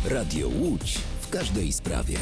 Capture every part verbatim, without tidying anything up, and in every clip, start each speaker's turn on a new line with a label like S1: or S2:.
S1: Radio Łódź w każdej sprawie.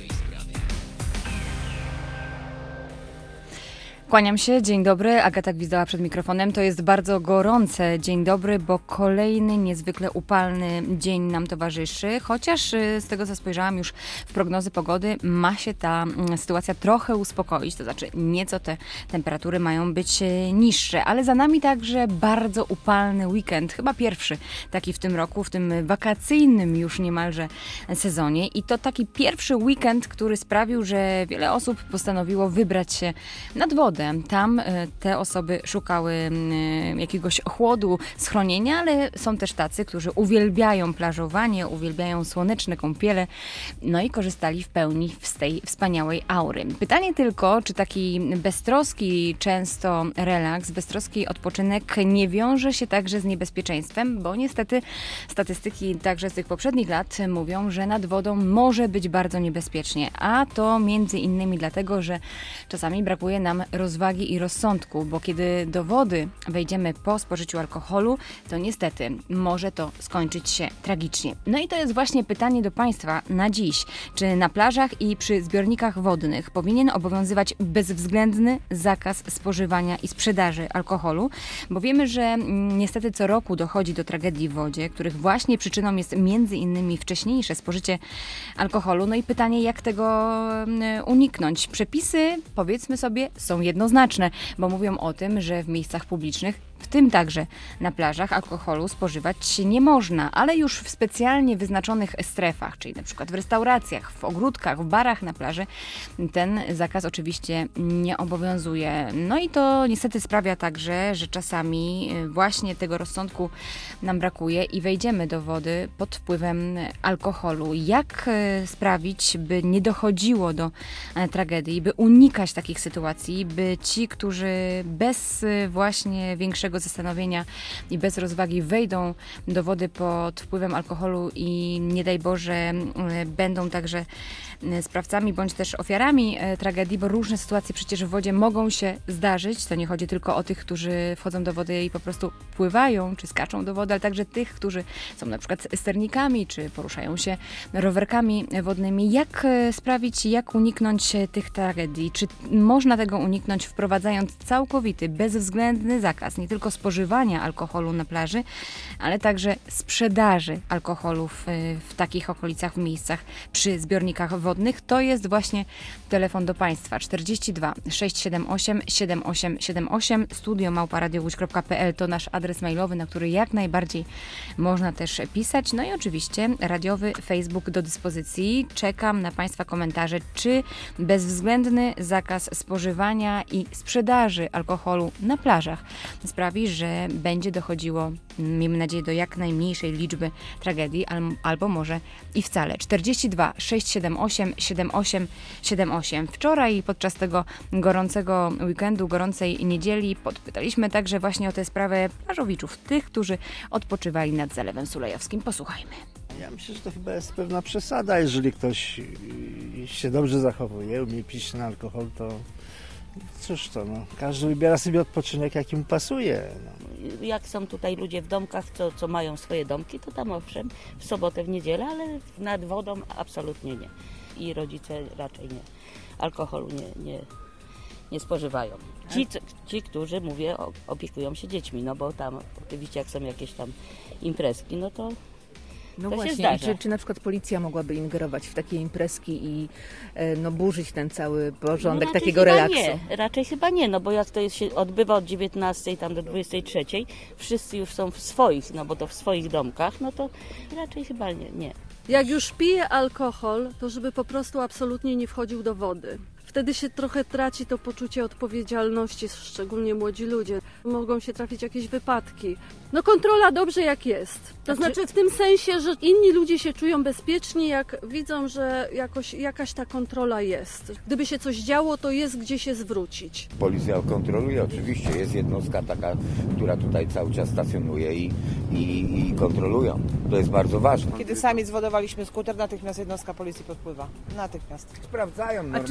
S2: Kłaniam się, dzień dobry, Agata Gwizdała przed mikrofonem. To jest bardzo gorące dzień dobry, bo kolejny niezwykle upalny dzień nam towarzyszy, chociaż z tego co spojrzałam już w prognozy pogody ma się ta sytuacja trochę uspokoić, to znaczy nieco te temperatury mają być niższe, ale za nami także bardzo upalny weekend, chyba pierwszy taki w tym roku, w tym wakacyjnym już niemalże sezonie i to taki pierwszy weekend, który sprawił, że wiele osób postanowiło wybrać się nad wodę. Tam te osoby szukały jakiegoś chłodu, schronienia, ale są też tacy, którzy uwielbiają plażowanie, uwielbiają słoneczne kąpiele, no i korzystali w pełni z tej wspaniałej aury. Pytanie tylko, czy taki beztroski często relaks, beztroski odpoczynek nie wiąże się także z niebezpieczeństwem, bo niestety statystyki także z tych poprzednich lat mówią, że nad wodą może być bardzo niebezpiecznie, a to między innymi dlatego, że czasami brakuje nam rozwagi i rozsądku, bo kiedy do wody wejdziemy po spożyciu alkoholu, to niestety może to skończyć się tragicznie. No i to jest właśnie pytanie do Państwa na dziś. Czy na plażach i przy zbiornikach wodnych powinien obowiązywać bezwzględny zakaz spożywania i sprzedaży alkoholu? Bo wiemy, że niestety co roku dochodzi do tragedii w wodzie, których właśnie przyczyną jest między innymi wcześniejsze spożycie alkoholu. No i pytanie, jak tego uniknąć? Przepisy, powiedzmy sobie, są jednoznaczne, bo mówią o tym, że w miejscach publicznych, w tym także na plażach, alkoholu spożywać nie można, ale już w specjalnie wyznaczonych strefach, czyli na przykład w restauracjach, w ogródkach, w barach na plaży, ten zakaz oczywiście nie obowiązuje. No i to niestety sprawia także, że czasami właśnie tego rozsądku nam brakuje i wejdziemy do wody pod wpływem alkoholu. Jak sprawić, by nie dochodziło do tragedii, by unikać takich sytuacji, by ci, którzy bez właśnie większego zastanowienia i bez rozwagi wejdą do wody pod wpływem alkoholu i nie daj Boże będą także sprawcami bądź też ofiarami tragedii, bo różne sytuacje przecież w wodzie mogą się zdarzyć. To nie chodzi tylko o tych, którzy wchodzą do wody i po prostu pływają czy skaczą do wody, ale także tych, którzy są na przykład sternikami czy poruszają się rowerkami wodnymi. Jak sprawić, jak uniknąć tych tragedii? Czy można tego uniknąć, wprowadzając całkowity, bezwzględny zakaz nie tylko spożywania alkoholu na plaży, ale także sprzedaży alkoholu w, w takich okolicach, w miejscach przy zbiornikach wodnych? To jest właśnie telefon do Państwa czterdzieści dwa sześć siedem osiem siedem osiem siedem osiem, studio małpa radio łódź kropka p l to nasz adres mailowy, na który jak najbardziej można też pisać. No i oczywiście radiowy Facebook do dyspozycji. Czekam na Państwa komentarze, czy bezwzględny zakaz spożywania i sprzedaży alkoholu na plażach sprawi, że będzie dochodziło, miejmy nadzieję, do jak najmniejszej liczby tragedii, albo może i wcale. czterdzieści dwa sześć siedem osiem siedem osiem siedem osiem. Wczoraj podczas tego gorącego weekendu, gorącej niedzieli podpytaliśmy także właśnie o tę sprawę plażowiczów, tych, którzy odpoczywali nad Zalewem Sulejowskim. Posłuchajmy.
S3: Ja myślę, że to chyba jest pewna przesada. Jeżeli ktoś się dobrze zachowuje, umie pić ten alkohol, to cóż to, no, każdy wybiera sobie odpoczynek, jaki mu pasuje. No.
S4: Jak są tutaj ludzie w domkach, co, co mają swoje domki, to tam owszem, w sobotę, w niedzielę, ale nad wodą absolutnie nie. I rodzice raczej nie. Alkoholu nie, nie, nie spożywają. Ci, ci, którzy, mówię, opiekują się dziećmi, no bo tam oczywiście jak są jakieś tam imprezki, no to
S5: No
S4: to
S5: właśnie, czy, czy na przykład policja mogłaby ingerować w takie imprezki i no, burzyć ten cały porządek
S4: no
S5: takiego relaksu?
S4: Nie, raczej chyba nie, no bo jak to jest, się odbywa od dziewiętnastej tam do dwudziestej trzeciej, wszyscy już są w swoich, no bo to w swoich domkach, no to raczej chyba nie. nie.
S6: Jak już pije alkohol, to żeby po prostu absolutnie nie wchodził do wody. Wtedy się trochę traci to poczucie odpowiedzialności, szczególnie młodzi ludzie. Mogą się trafić jakieś wypadki. No kontrola dobrze jak jest. To znaczy w tym sensie, że inni ludzie się czują bezpieczni, jak widzą, że jakoś, jakaś ta kontrola jest. Gdyby się coś działo, to jest gdzie się zwrócić.
S7: Policja kontroluje, oczywiście. Jest jednostka taka, która tutaj cały czas stacjonuje i, i, i kontrolują. To jest bardzo ważne.
S8: Kiedy sami zwodowaliśmy skuter, natychmiast jednostka policji podpływa. Natychmiast.
S7: Sprawdzają, normalna rzecz.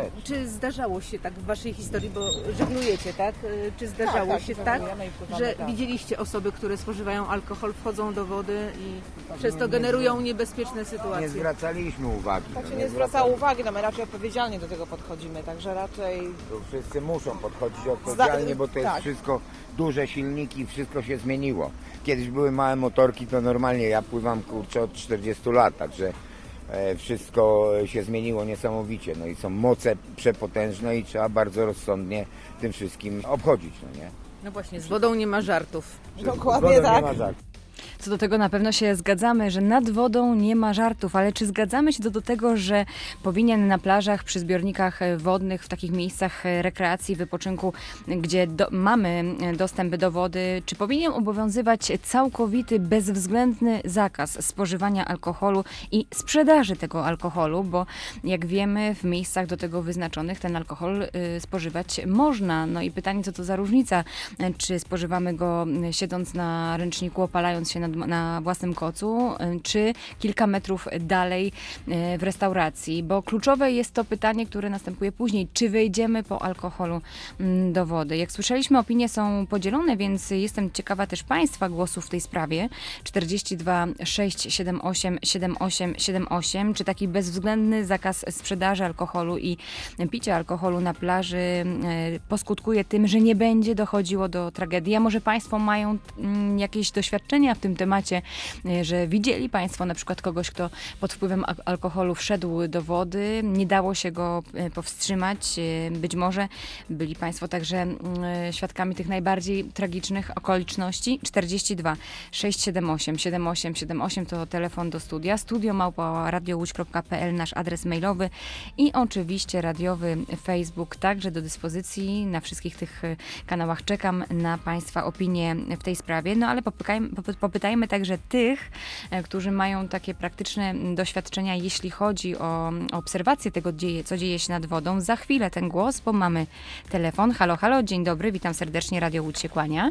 S7: rzecz.
S5: Czy zdarzało się tak w waszej historii, bo żeglujecie, tak? Y, Czy zdarzało
S8: Tak, tak,
S5: się tak,
S8: żeglujemy i pływamy,
S5: że
S8: tak.
S5: widzieliście osoby, które spożywają alkohol, wchodzą do wody i przez to generują niebezpieczne
S7: Nie
S5: sytuacje?
S7: zwracaliśmy uwagi.
S8: Tak
S7: no,
S8: się nie zwracało uwagi, no my raczej odpowiedzialnie do tego podchodzimy, także raczej
S7: To wszyscy muszą podchodzić odpowiedzialnie, bo to jest
S8: tak.
S7: wszystko, duże silniki, wszystko się zmieniło. Kiedyś były małe motorki, to normalnie, ja pływam kurczę od czterdziestu lat, także e, wszystko się zmieniło niesamowicie. No i są moce przepotężne i trzeba bardzo rozsądnie tym wszystkim obchodzić, no nie?
S5: No właśnie, z wodą nie ma żartów.
S8: Dokładnie
S7: Z wodą
S8: tak.
S7: Nie ma żartu.
S2: Co do tego na pewno się zgadzamy, że nad wodą nie ma żartów, ale czy zgadzamy się co do tego, że powinien na plażach, przy zbiornikach wodnych, w takich miejscach rekreacji, wypoczynku, gdzie do, mamy dostęp do wody, czy powinien obowiązywać całkowity, bezwzględny zakaz spożywania alkoholu i sprzedaży tego alkoholu, bo jak wiemy, w miejscach do tego wyznaczonych ten alkohol y, spożywać można. No i pytanie, co to za różnica, czy spożywamy go siedząc na ręczniku, opalając się na, na własnym kocu, czy kilka metrów dalej w restauracji, bo kluczowe jest to pytanie, które następuje później, czy wejdziemy po alkoholu do wody. Jak słyszeliśmy, opinie są podzielone, więc jestem ciekawa też Państwa głosów w tej sprawie. czterdzieści dwa sześć siedem osiem siedem osiem siedem osiem, czy taki bezwzględny zakaz sprzedaży alkoholu i picia alkoholu na plaży poskutkuje tym, że nie będzie dochodziło do tragedii. A może Państwo mają jakieś doświadczenia w tym temacie, że widzieli Państwo na przykład kogoś, kto pod wpływem alkoholu wszedł do wody, nie dało się go powstrzymać. Być może byli Państwo także świadkami tych najbardziej tragicznych okoliczności. czterdzieści dwa sześć siedem osiem siedem osiem siedem osiem to telefon do studia. Studio małpa radio łódź kropka p l, nasz adres mailowy i oczywiście radiowy Facebook także do dyspozycji. Na wszystkich tych kanałach czekam na Państwa opinie w tej sprawie. No ale popytajmy, popytajmy także tych, którzy mają takie praktyczne doświadczenia, jeśli chodzi o obserwację tego, co dzieje się nad wodą. Za chwilę ten głos, bo mamy telefon. Halo, halo, dzień dobry, witam serdecznie, Radio Łódź się kłania.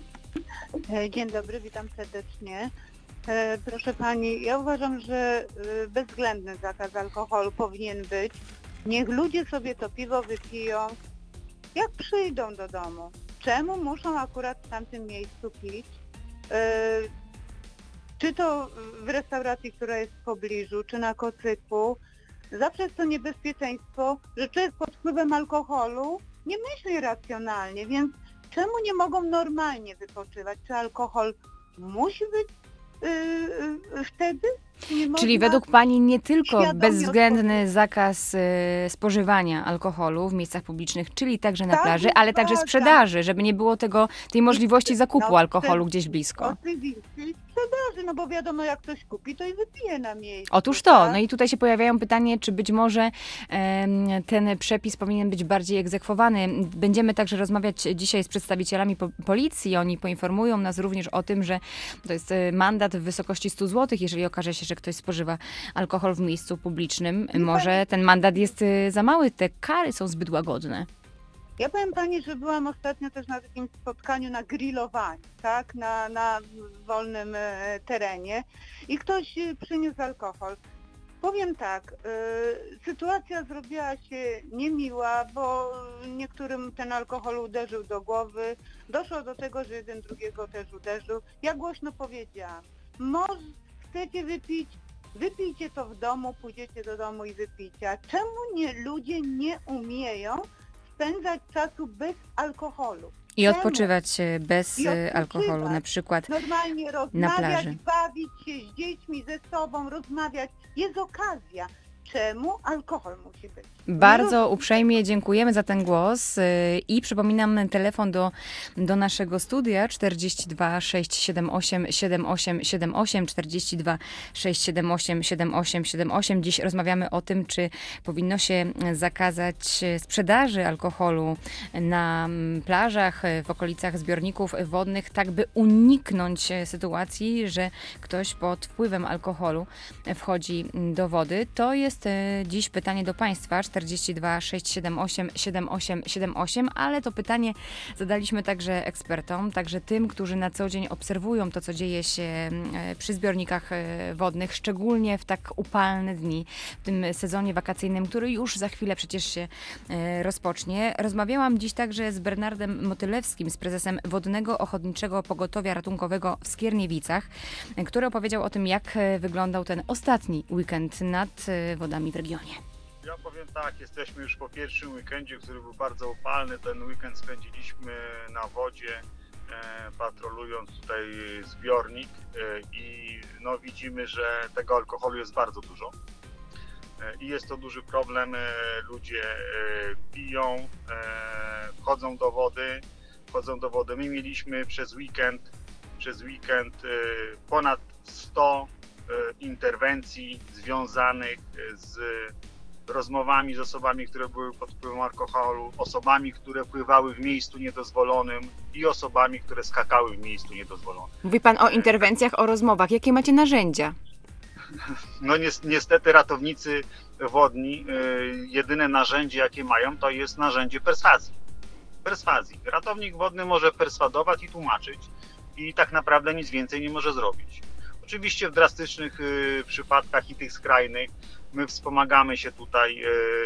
S9: Dzień dobry, witam serdecznie. Proszę Pani, ja uważam, że bezwzględny zakaz alkoholu powinien być. Niech ludzie sobie to piwo wypiją, jak przyjdą do domu. Czemu muszą akurat w tamtym miejscu pić? Czy to w restauracji, która jest w pobliżu, czy na kocyku. Zawsze jest to niebezpieczeństwo, że człowiek pod wpływem alkoholu nie myśli racjonalnie, więc czemu nie mogą normalnie wypoczywać? Czy alkohol musi być yy, yy, wtedy?
S2: Czyli według Pani nie tylko
S9: świadomie
S2: bezwzględny
S9: odpowiedzieć.
S2: zakaz y, spożywania alkoholu w miejscach publicznych, czyli także na
S9: Tak,
S2: plaży, ale także
S9: tak,
S2: sprzedaży, żeby nie było tego, tej możliwości zakupu
S9: no,
S2: alkoholu
S9: sprze-
S2: gdzieś blisko.
S9: Oczywiście sprzedaży, no bo wiadomo, jak ktoś kupi, to i wypije na miejscu.
S2: Otóż to,
S9: tak?
S2: no i tutaj się pojawiają pytanie, czy być może em, ten przepis powinien być bardziej egzekwowany. Będziemy także rozmawiać dzisiaj z przedstawicielami po- policji. Oni poinformują nas również o tym, że to jest e, mandat w wysokości stu złotych, jeżeli okaże się, że ktoś spożywa alkohol w miejscu publicznym. Może ten mandat jest e, za mały, te kary są zbyt łagodne.
S9: Ja powiem Pani, że byłam ostatnio też na takim spotkaniu na grillowaniu, tak, na, na wolnym e, terenie i ktoś e, przyniósł alkohol. Powiem tak, e, sytuacja zrobiła się niemiła, bo niektórym ten alkohol uderzył do głowy, doszło do tego, że jeden drugiego też uderzył. Ja głośno powiedziałam, może chcecie wypić, wypijcie to w domu, pójdziecie do domu i wypijcie. A czemu nie, ludzie nie umieją spędzać czasu bez alkoholu?
S2: I
S9: Czemu?
S2: odpoczywać e, bez
S9: I
S2: e,
S9: odpoczywać.
S2: alkoholu, na przykład.
S9: Normalnie
S2: plaży.
S9: rozmawiać, bawić się z dziećmi, ze sobą, rozmawiać. Jest okazja. Czemu alkohol musi być? Nie
S2: Bardzo
S9: rozumiem.
S2: uprzejmie dziękujemy za ten głos y, i przypominam telefon do, do naszego studia czterdzieści dwa sześć siedem osiem siedem osiem siedem osiem, czterdzieści dwa sześć siedem osiem siedem osiem siedem osiem. Dziś rozmawiamy o tym, czy powinno się zakazać sprzedaży alkoholu na mm, plażach, w okolicach zbiorników wodnych, tak by uniknąć sytuacji, że ktoś pod wpływem alkoholu wchodzi do wody. To jest jest e, dziś pytanie do Państwa, czterdzieści dwa sześćset siedemdziesiąt osiem siedemdziesiąt osiem siedemdziesiąt osiem, ale to pytanie zadaliśmy także ekspertom, także tym, którzy na co dzień obserwują to, co dzieje się e, przy zbiornikach e, wodnych, szczególnie w tak upalne dni, w tym sezonie wakacyjnym, który już za chwilę przecież się e, rozpocznie. Rozmawiałam dziś także z Bernardem Motylewskim, z prezesem Wodnego Ochotniczego Pogotowia Ratunkowego w Skierniewicach, e, który opowiedział o tym, jak e, wyglądał ten ostatni weekend nad e, wodami w regionie.
S10: Ja powiem tak, jesteśmy już po pierwszym weekendzie, który był bardzo upalny. Ten weekend spędziliśmy na wodzie, e, patrolując tutaj zbiornik e, i no, widzimy, że tego alkoholu jest bardzo dużo. I jest to duży problem, ludzie piją, chodzą do wody, chodzą do wody. My mieliśmy przez weekend, przez weekend ponad sto interwencji związanych z rozmowami z osobami, które były pod wpływem alkoholu, osobami, które pływały w miejscu niedozwolonym i osobami, które skakały w miejscu niedozwolonym.
S2: Mówi Pan o interwencjach, o rozmowach. Jakie macie narzędzia?
S10: No niestety ratownicy wodni, jedyne narzędzie jakie mają, to jest narzędzie perswazji. Perswazji. Ratownik wodny może perswadować i tłumaczyć i tak naprawdę nic więcej nie może zrobić. Oczywiście w drastycznych przypadkach i tych skrajnych my wspomagamy się tutaj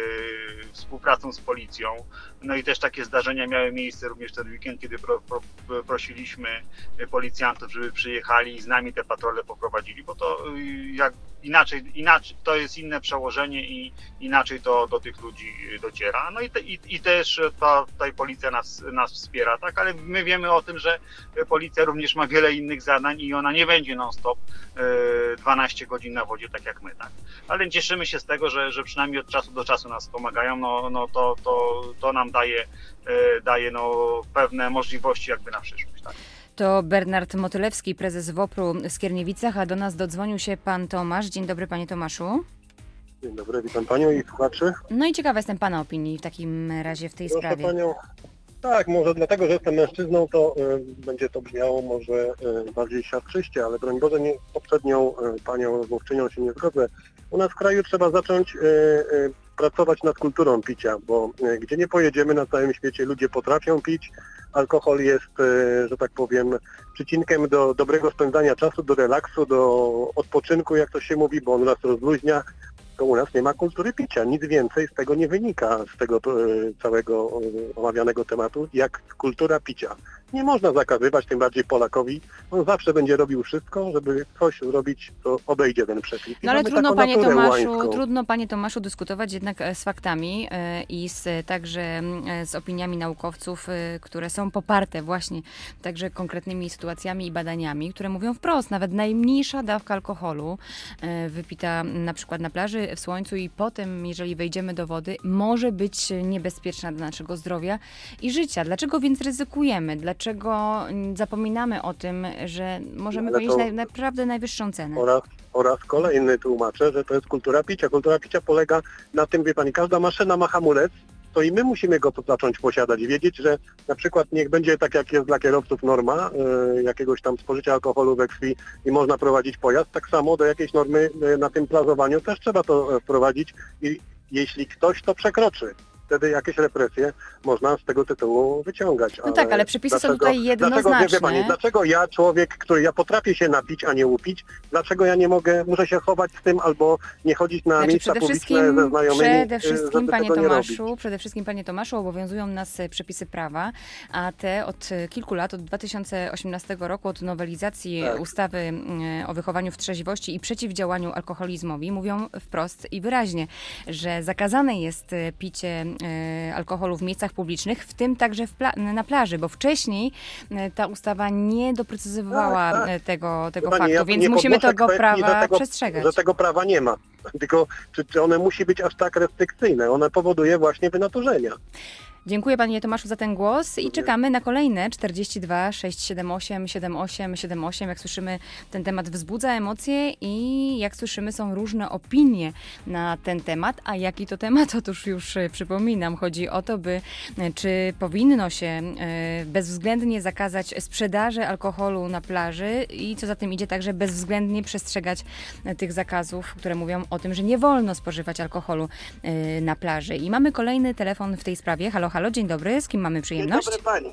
S10: współpracą z policją. No i też takie zdarzenia miały miejsce również ten weekend, kiedy pro, pro, prosiliśmy policjantów, żeby przyjechali i z nami te patrole poprowadzili, bo to jak inaczej, inaczej to jest inne przełożenie i inaczej to do tych ludzi dociera. No i, te, i, i też ta, tutaj policja nas, nas wspiera, tak, ale my wiemy o tym, że policja również ma wiele innych zadań i ona nie będzie non-stop dwanaście godzin na wodzie, tak jak my, tak. Ale cieszymy się z tego, że, że przynajmniej od czasu do czasu nas pomagają, no, no to, to, to nam daje, daje no, pewne możliwości jakby na przyszłość, tak.
S2: To Bernard Motylewski, prezes WOPR-u w Skierniewicach, a do nas dodzwonił się pan Tomasz. Dzień dobry, panie Tomaszu.
S11: Dzień dobry, witam panią i słuchaczy.
S2: No i ciekawa jestem pana opinii w takim razie w tej
S11: Proszę
S2: sprawie.
S11: Panią, tak, może dlatego, że jestem mężczyzną, to y, będzie to brzmiało może y, bardziej siastrzyście, ale broń Boże, nie, poprzednią y, panią rozmówczynią się nie zgodzę. U nas w kraju trzeba zacząć y, y, pracować nad kulturą picia, bo y, gdzie nie pojedziemy na całym świecie, ludzie potrafią pić. Alkohol jest, y, że tak powiem, przycinkiem do dobrego spędzania czasu, do relaksu, do odpoczynku, jak to się mówi, bo on nas rozluźnia. To u nas nie ma kultury picia. Nic więcej z tego nie wynika, z tego y, całego y, omawianego tematu, jak kultura picia. Nie można zakazywać, tym bardziej Polakowi. On zawsze będzie robił wszystko, żeby coś zrobić, co obejdzie ten przepis.
S2: No ale trudno panie, Tomaszu, trudno, panie Tomaszu, dyskutować jednak z faktami y, i z, także y, z opiniami naukowców, y, które są poparte właśnie także konkretnymi sytuacjami i badaniami, które mówią wprost, nawet najmniejsza dawka alkoholu y, wypita na przykład na plaży, w słońcu i potem, jeżeli wejdziemy do wody, może być niebezpieczna dla naszego zdrowia i życia. Dlaczego więc ryzykujemy? Dlaczego zapominamy o tym, że możemy
S11: Ale
S2: ponieść
S11: to...
S2: naj, naprawdę najwyższą cenę?
S11: Oraz, oraz kolejny tłumaczę, że to jest kultura picia. Kultura picia polega na tym, wie pani, każda maszyna ma hamulec, to i my musimy go zacząć posiadać i wiedzieć, że na przykład niech będzie tak, jak jest dla kierowców norma, y, jakiegoś tam spożycia alkoholu we krwi i można prowadzić pojazd, tak samo do jakiejś normy y, na tym plazowaniu też trzeba to y, wprowadzić i jeśli ktoś to przekroczy, wtedy jakieś represje można z tego tytułu wyciągać.
S2: No tak, ale przepisy dlaczego, są tutaj jednoznaczne.
S11: Dlaczego, wie pani, dlaczego ja, człowiek, który ja potrafię się napić, a nie upić, dlaczego ja nie mogę, muszę się chować z tym albo nie chodzić na
S2: znaczy,
S11: miejsca publiczne ze znajomymi,
S2: Przede wszystkim, panie Tomaszu, przede wszystkim, panie Tomaszu, obowiązują nas przepisy prawa, a te od kilku lat, od dwa tysiące osiemnastego roku, od nowelizacji tak. ustawy o wychowaniu w trzeźwości i przeciwdziałaniu alkoholizmowi, mówią wprost i wyraźnie, że zakazane jest picie alkoholu w miejscach publicznych, w tym także w pla- na plaży, bo wcześniej ta ustawa nie doprecyzowała tak, tak. tego, tego
S11: Pani,
S2: faktu,
S11: ja
S2: więc musimy tego prawa
S11: tego,
S2: przestrzegać.
S11: Że tego prawa nie ma. Tylko czy, czy one musi być aż tak restrykcyjne? One powoduje właśnie wynaturzenia.
S2: Dziękuję panie Tomaszu za ten głos i czekamy na kolejne czterdzieści dwa sześć siedem osiem siedem osiem siedem osiem. Jak słyszymy, ten temat wzbudza emocje i jak słyszymy, są różne opinie na ten temat. A jaki to temat? Otóż już e, przypominam, chodzi o to, by e, czy powinno się e, bezwzględnie zakazać sprzedaży alkoholu na plaży i co za tym idzie także bezwzględnie przestrzegać e, tych zakazów, które mówią o tym, że nie wolno spożywać alkoholu e, na plaży. I mamy kolejny telefon w tej sprawie. Halo, halo, dzień dobry, z kim mamy przyjemność?
S12: Dzień dobry pani.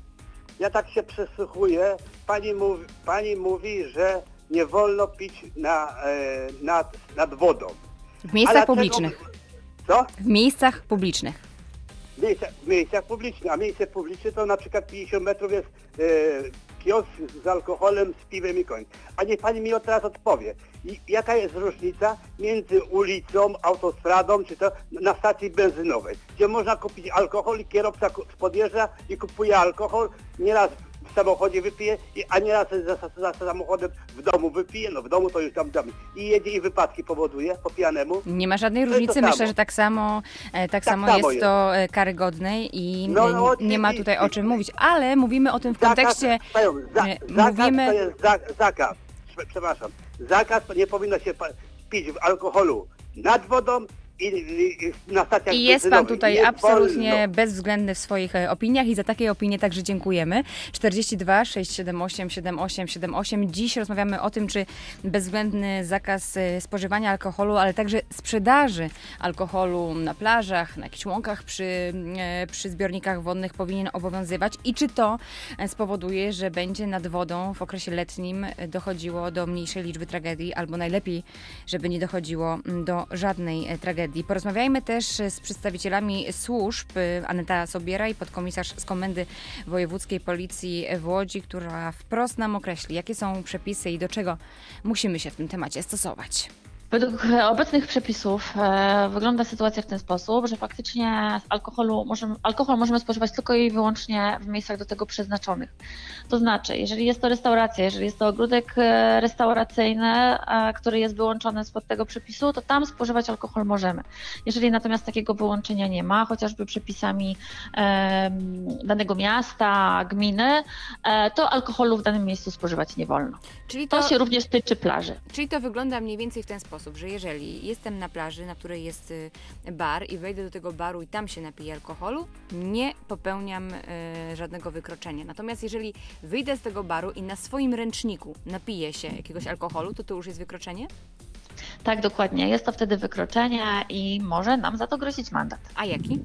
S12: Ja tak się przysłuchuję. Pani mówi, pani mówi że nie wolno pić na, e, nad, nad wodą.
S2: W miejscach
S12: Ale
S2: publicznych.
S12: Czego, co?
S2: W miejscach publicznych.
S12: W miejscach, w miejscach publicznych. A miejsce publiczne to na przykład pięćdziesiąt metrów jest e, kiosk z alkoholem, z piwem i koniec. A niech pani mi teraz odpowie. I jaka jest różnica między ulicą, autostradą, czy to na stacji benzynowej, gdzie można kupić alkohol i kierowca podjeżdża i kupuje alkohol, nieraz w samochodzie wypije, i- a nieraz za, za, za samochodem w domu wypije, no w domu to już tam, tam i jedzie i wypadki powoduje po pijanemu.
S2: Nie ma żadnej
S12: To jest to
S2: różnicy.
S12: samo.
S2: Myślę, że tak samo, e, tak samo
S12: samo
S2: jest
S12: jest.
S2: to e, karygodne i
S12: No,
S2: e,
S12: no,
S2: nie ma tutaj o czym
S12: oczywiście.
S2: mówić. Ale mówimy o tym w kontekście...
S12: Zakaz, za,
S2: e,
S12: zakaz
S2: mówimy-
S12: to jest za, zakaz, Prze- przepraszam, zakaz to nie powinno się pa- pić w alkoholu nad wodą i, i, i na stacjach
S2: I jest pan
S12: benzynowych.
S2: tutaj
S12: Nie
S2: absolutnie
S12: wolno.
S2: bezwzględny w swoich e, opiniach i za takie opinie także dziękujemy. czterdzieści dwa sześć siedem osiem siedem osiem siedem osiem. Dziś rozmawiamy o tym, czy bezwzględny zakaz e, spożywania alkoholu, ale także sprzedaży alkoholu na plażach, na jakichś łąkach przy, e, przy zbiornikach wodnych powinien obowiązywać i czy to e, spowoduje, że będzie nad wodą w okresie letnim e, dochodziło do mniejszej liczby tragedii, albo najlepiej, żeby nie dochodziło mm, do żadnej e, tragedii. Porozmawiajmy też z przedstawicielami służb. Aneta Sobiera i podkomisarz z Komendy Wojewódzkiej Policji w Łodzi, która wprost nam określi, jakie są przepisy i do czego musimy się w tym temacie stosować.
S13: Według obecnych przepisów e, wygląda sytuacja w ten sposób, że faktycznie z alkoholu możemy, alkohol możemy spożywać tylko i wyłącznie w miejscach do tego przeznaczonych. To znaczy, jeżeli jest to restauracja, jeżeli jest to ogródek e, restauracyjny, e, który jest wyłączony spod tego przepisu, to tam spożywać alkohol możemy. Jeżeli natomiast takiego wyłączenia nie ma, chociażby przepisami e, danego miasta, gminy, e, to alkoholu w danym miejscu spożywać nie wolno.
S2: Czyli
S13: To się również tyczy plaży.
S2: Czyli to wygląda mniej więcej w ten sposób, że jeżeli jestem na plaży, na której jest y, bar i wejdę do tego baru i tam się napiję alkoholu, nie popełniam y, żadnego wykroczenia. Natomiast jeżeli wyjdę z tego baru i na swoim ręczniku napiję się jakiegoś alkoholu, to to już jest wykroczenie?
S13: Tak, dokładnie. Jest to wtedy wykroczenie i może nam za to grozić mandat.
S2: A jaki?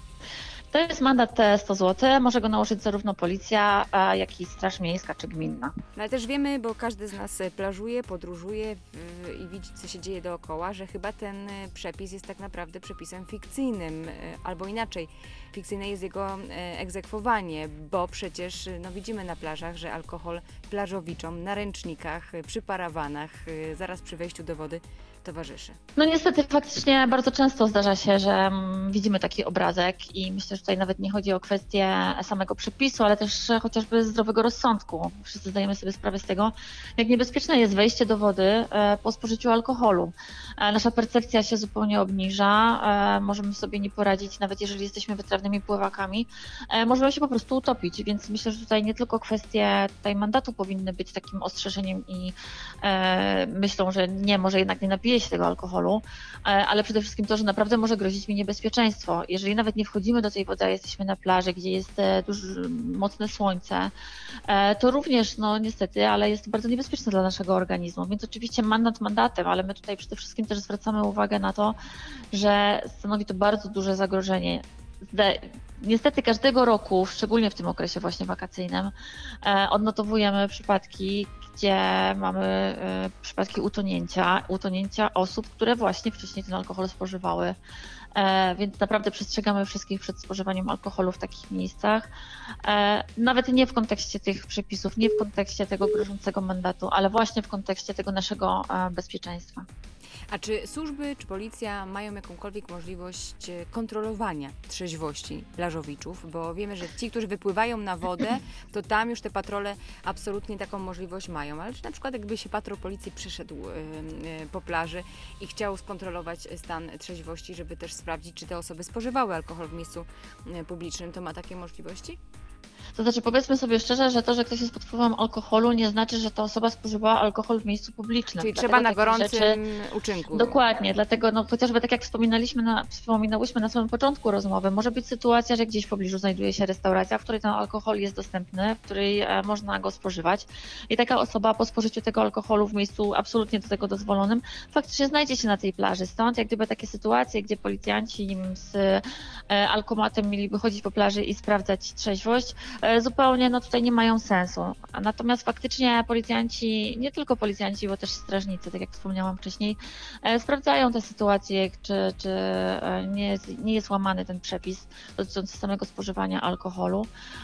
S13: To jest mandat e, sto złotych. Może go nałożyć zarówno policja, e, jak i Straż Miejska czy gminna.
S2: No ale też wiemy, bo każdy z nas e, plażuje, podróżuje w, i widzi, co się dzieje dookoła, że chyba ten e, przepis jest tak naprawdę przepisem fikcyjnym, e, albo inaczej, fikcyjne jest jego e, egzekwowanie, bo przecież e, no, widzimy na plażach, że alkohol plażowiczom na ręcznikach, e, przy parawanach, e, zaraz przy wejściu do wody towarzyszy.
S13: No niestety faktycznie bardzo często zdarza się, że mm, widzimy taki obrazek i myślę, że tutaj nawet nie chodzi o kwestię samego przepisu, ale też e, chociażby zdrowego rozsądku. Wszyscy zdajemy sobie sprawę z tego, jak niebezpieczne jest wejście do wody e, po spożyciu alkoholu. E, nasza percepcja się zupełnie obniża, e, możemy sobie nie poradzić, nawet jeżeli jesteśmy wytrawnymi pływakami, e, możemy się po prostu utopić, więc myślę, że tutaj nie tylko kwestie tutaj mandatu powinny być takim ostrzeżeniem i e, myślą, że nie, może jednak nie napije się tego alkoholu, ale przede wszystkim to, że naprawdę może grozić mi niebezpieczeństwo. Jeżeli nawet nie wchodzimy do tej wody, a jesteśmy na plaży, gdzie jest duże, mocne słońce, to również, no niestety, ale jest to bardzo niebezpieczne dla naszego organizmu. Więc oczywiście mandat mandatem, ale my tutaj przede wszystkim też zwracamy uwagę na to, że stanowi to bardzo duże zagrożenie. Niestety każdego roku, szczególnie w tym okresie właśnie wakacyjnym, odnotowujemy przypadki, gdzie mamy przypadki utonięcia, utonięcia osób, które właśnie wcześniej ten alkohol spożywały. Więc naprawdę przestrzegamy wszystkich przed spożywaniem alkoholu w takich miejscach. Nawet nie w kontekście tych przepisów, nie w kontekście tego grożącego mandatu, ale właśnie w kontekście tego naszego bezpieczeństwa.
S2: A czy służby, czy policja mają jakąkolwiek możliwość e, kontrolowania trzeźwości plażowiczów? Bo wiemy, że ci, którzy wypływają na wodę, to tam już te patrole absolutnie taką możliwość mają. Ale czy na przykład jakby się patrol policji przyszedł e, e, po plaży i chciał skontrolować stan trzeźwości, żeby też sprawdzić, czy te osoby spożywały alkohol w miejscu e, publicznym, to ma takie możliwości?
S13: To znaczy, powiedzmy sobie szczerze, że to, że ktoś jest pod wpływem alkoholu, nie znaczy, że ta osoba spożywała alkohol w miejscu publicznym.
S2: Czyli
S13: Dlatego
S2: trzeba na
S13: takie
S2: gorącym
S13: rzeczy...
S2: uczynku.
S13: Dokładnie, dlatego no, chociażby tak jak wspominaliśmy na, wspominałyśmy na samym początku rozmowy, może być sytuacja, że gdzieś w pobliżu znajduje się restauracja, w której ten alkohol jest dostępny, w której e, można go spożywać i taka osoba po spożyciu tego alkoholu w miejscu absolutnie do tego dozwolonym faktycznie znajdzie się na tej plaży. Stąd jak gdyby takie sytuacje, gdzie policjanci z e, alkomatem mieliby chodzić po plaży i sprawdzać trzeźwość, zupełnie no tutaj nie mają sensu. Natomiast faktycznie policjanci, nie tylko policjanci, bo też strażnicy, tak jak wspomniałam wcześniej, sprawdzają te sytuacje, czy, czy nie, jest, nie jest łamany ten przepis dotyczący samego spożywania alkoholu.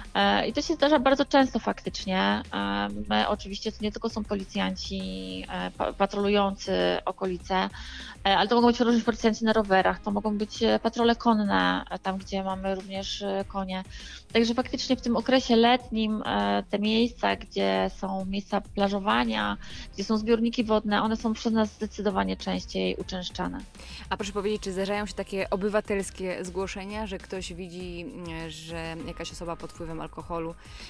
S13: I to się zdarza bardzo często faktycznie. My oczywiście to nie tylko są policjanci patrolujący okolice, ale to mogą być również policjanci na rowerach, to mogą być patrole konne, tam gdzie mamy również konie. Także faktycznie w tym okresie letnim te miejsca, gdzie są miejsca plażowania, gdzie są zbiorniki wodne, one są przez nas zdecydowanie częściej uczęszczane.
S2: A proszę powiedzieć, czy zdarzają się takie obywatelskie zgłoszenia, że ktoś widzi, że jakaś osoba pod wpływem alkoholu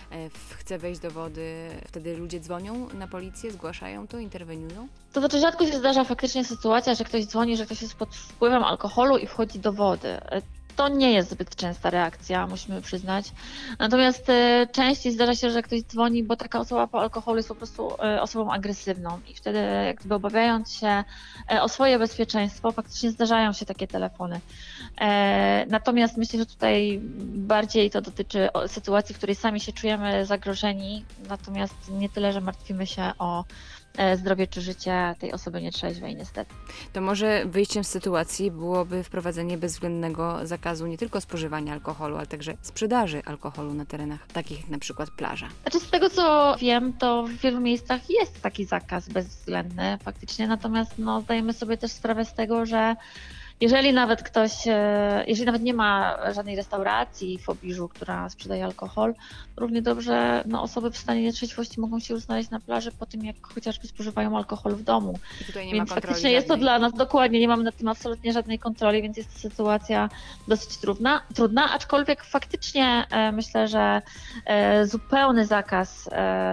S2: chce wejść do wody, wtedy ludzie dzwonią na policję, zgłaszają to, interweniują?
S13: To znaczy rzadko się zdarza faktycznie sytuacja, że ktoś dzwoni, że ktoś jest pod wpływem alkoholu i wchodzi do wody. To nie jest zbyt częsta reakcja, musimy przyznać. Natomiast e, częściej zdarza się, że ktoś dzwoni, bo taka osoba po alkoholu jest po prostu e, osobą agresywną i wtedy jak gdyby obawiając się e, o swoje bezpieczeństwo, faktycznie zdarzają się takie telefony. E, natomiast myślę, że tutaj bardziej to dotyczy sytuacji, w której sami się czujemy zagrożeni, natomiast nie tyle, że martwimy się o zdrowie czy życie tej osoby nietrzeźwej niestety.
S2: To może wyjściem z sytuacji byłoby wprowadzenie bezwzględnego zakazu nie tylko spożywania alkoholu, ale także sprzedaży alkoholu na terenach takich jak na przykład plaża.
S13: Znaczy z tego co wiem, to w wielu miejscach jest taki zakaz bezwzględny faktycznie, natomiast no, zdajemy sobie też sprawę z tego, że jeżeli nawet ktoś, jeżeli nawet nie ma żadnej restauracji w pobliżu, która sprzedaje alkohol, równie dobrze no, osoby w stanie nietrzeźwości mogą się już znaleźć na plaży po tym, jak chociażby spożywają alkohol w domu.
S2: I tutaj nie
S13: więc
S2: ma kontroli
S13: faktycznie jest to
S2: żadnej.
S13: dla nas, dokładnie, nie mamy nad tym absolutnie żadnej kontroli, więc jest to sytuacja dosyć trudna, trudna aczkolwiek faktycznie e, myślę, że e, zupełny zakaz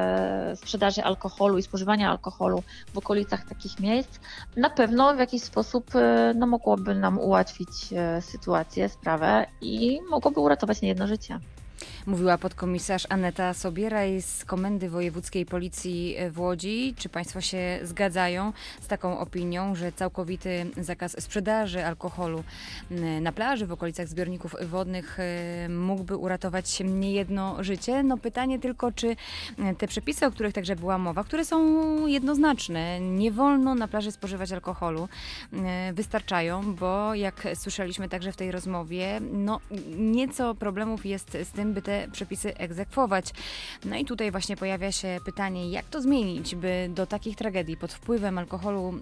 S13: e, sprzedaży alkoholu i spożywania alkoholu w okolicach takich miejsc na pewno w jakiś sposób e, no, mogłoby nam ułatwić e, sytuację, sprawę i mogłoby uratować niejedno życie.
S2: Mówiła podkomisarz Aneta Sobieraj z Komendy Wojewódzkiej Policji w Łodzi. Czy Państwo się zgadzają z taką opinią, że całkowity zakaz sprzedaży alkoholu na plaży, w okolicach zbiorników wodnych mógłby uratować niejedno życie? No pytanie tylko, czy te przepisy, o których także była mowa, które są jednoznaczne, nie wolno na plaży spożywać alkoholu, wystarczają, bo jak słyszeliśmy także w tej rozmowie, no nieco problemów jest z tym, by te przepisy egzekwować. No i tutaj właśnie pojawia się pytanie, jak to zmienić, by do takich tragedii pod wpływem alkoholu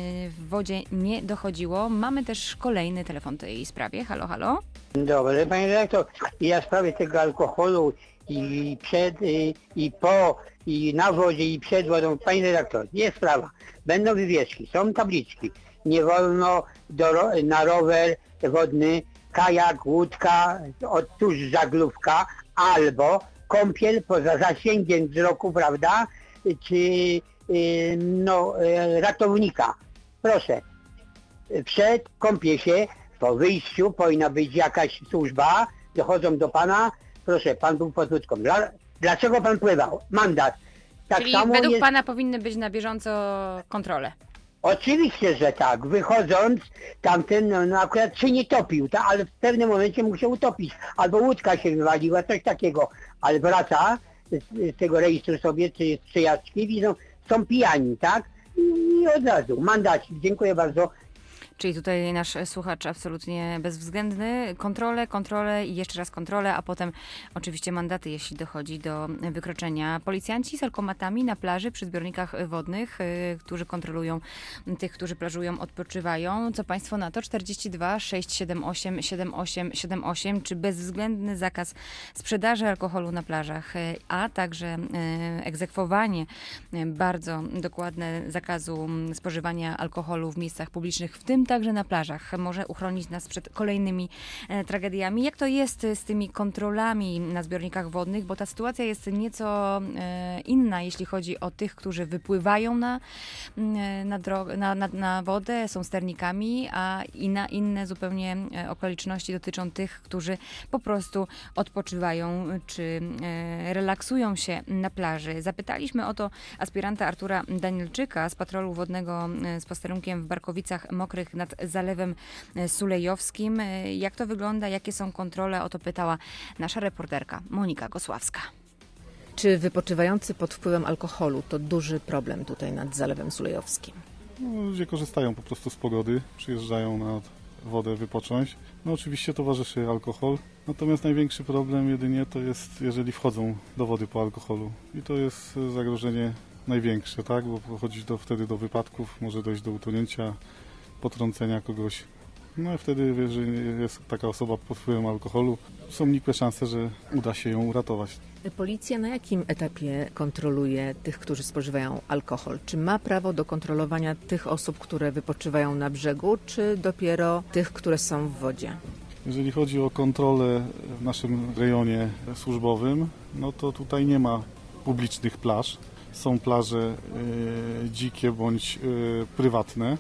S2: w wodzie nie dochodziło. Mamy też kolejny telefon w tej sprawie. Halo, halo?
S14: Dobry, panie dyrektor. Ja w sprawie tego alkoholu i przed, i, i po, i na wodzie, i przed wodą, panie dyrektor, jest sprawa. Będą wywieszki, są tabliczki. Nie wolno do, na rower wodny, kajak, łódka, otóż żaglówka, albo kąpiel poza zasięgiem wzroku, prawda, czy yy, no, yy, ratownika. Proszę, przed kąpie się, po wyjściu powinna być jakaś służba, dochodzą do pana, proszę, pan był pod łódką. Dla, dlaczego pan pływał? Mandat. Tak
S2: Czyli
S14: samo
S2: według
S14: jest...
S2: pana powinny być na bieżąco kontrole?
S14: Oczywiście, że tak. Wychodząc, tamten no, no akurat się nie topił, ta, ale w pewnym momencie mógł się utopić. Albo łódka się wywaliła, coś takiego. Ale wraca z, z tego rejestru sobie, czy z przejażdżki, widzą, są pijani, tak? I od razu mandacik. Dziękuję bardzo.
S2: Czyli tutaj nasz słuchacz absolutnie bezwzględny. Kontrole, kontrole i jeszcze raz kontrole, a potem oczywiście mandaty, jeśli dochodzi do wykroczenia. Policjanci z alkomatami na plaży przy zbiornikach wodnych, yy, którzy kontrolują tych, którzy plażują, odpoczywają. Co państwo na to? czterdzieści dwa sześć siedem osiem siedem osiem siedem osiem. Czy bezwzględny zakaz sprzedaży alkoholu na plażach, a także yy, egzekwowanie yy, bardzo dokładne zakazu spożywania alkoholu w miejscach publicznych, w tym także na plażach, może uchronić nas przed kolejnymi e, tragediami. Jak to jest z tymi kontrolami na zbiornikach wodnych, bo ta sytuacja jest nieco e, inna, jeśli chodzi o tych, którzy wypływają na, e, na, drog- na, na, na wodę, są sternikami, a i na inne zupełnie e, okoliczności dotyczą tych, którzy po prostu odpoczywają czy e, relaksują się na plaży. Zapytaliśmy o to aspiranta Artura Danielczyka z patrolu wodnego z posterunkiem w Barkowicach Mokrych nad Zalewem Sulejowskim. Jak to wygląda, jakie są kontrole? O to pytała nasza reporterka Monika Gosławska.
S5: Czy wypoczywający pod wpływem alkoholu to duży problem tutaj nad Zalewem Sulejowskim?
S15: No, ludzie korzystają po prostu z pogody, przyjeżdżają nad wodę wypocząć. No oczywiście towarzyszy alkohol, natomiast największy problem jedynie to jest, jeżeli wchodzą do wody po alkoholu. I to jest zagrożenie największe, tak? Bo dochodzi do, wtedy do wypadków, może dojść do utonięcia, potrącenia kogoś. No i wtedy, jeżeli jest taka osoba pod wpływem alkoholu, są nikłe szanse, że uda się ją uratować.
S5: Policja na jakim etapie kontroluje tych, którzy spożywają alkohol? Czy ma prawo do kontrolowania tych osób, które wypoczywają na brzegu, czy dopiero tych, które są w wodzie?
S15: Jeżeli chodzi o kontrolę w naszym rejonie służbowym, no to tutaj nie ma publicznych plaż. Są plaże y, dzikie bądź y, prywatne.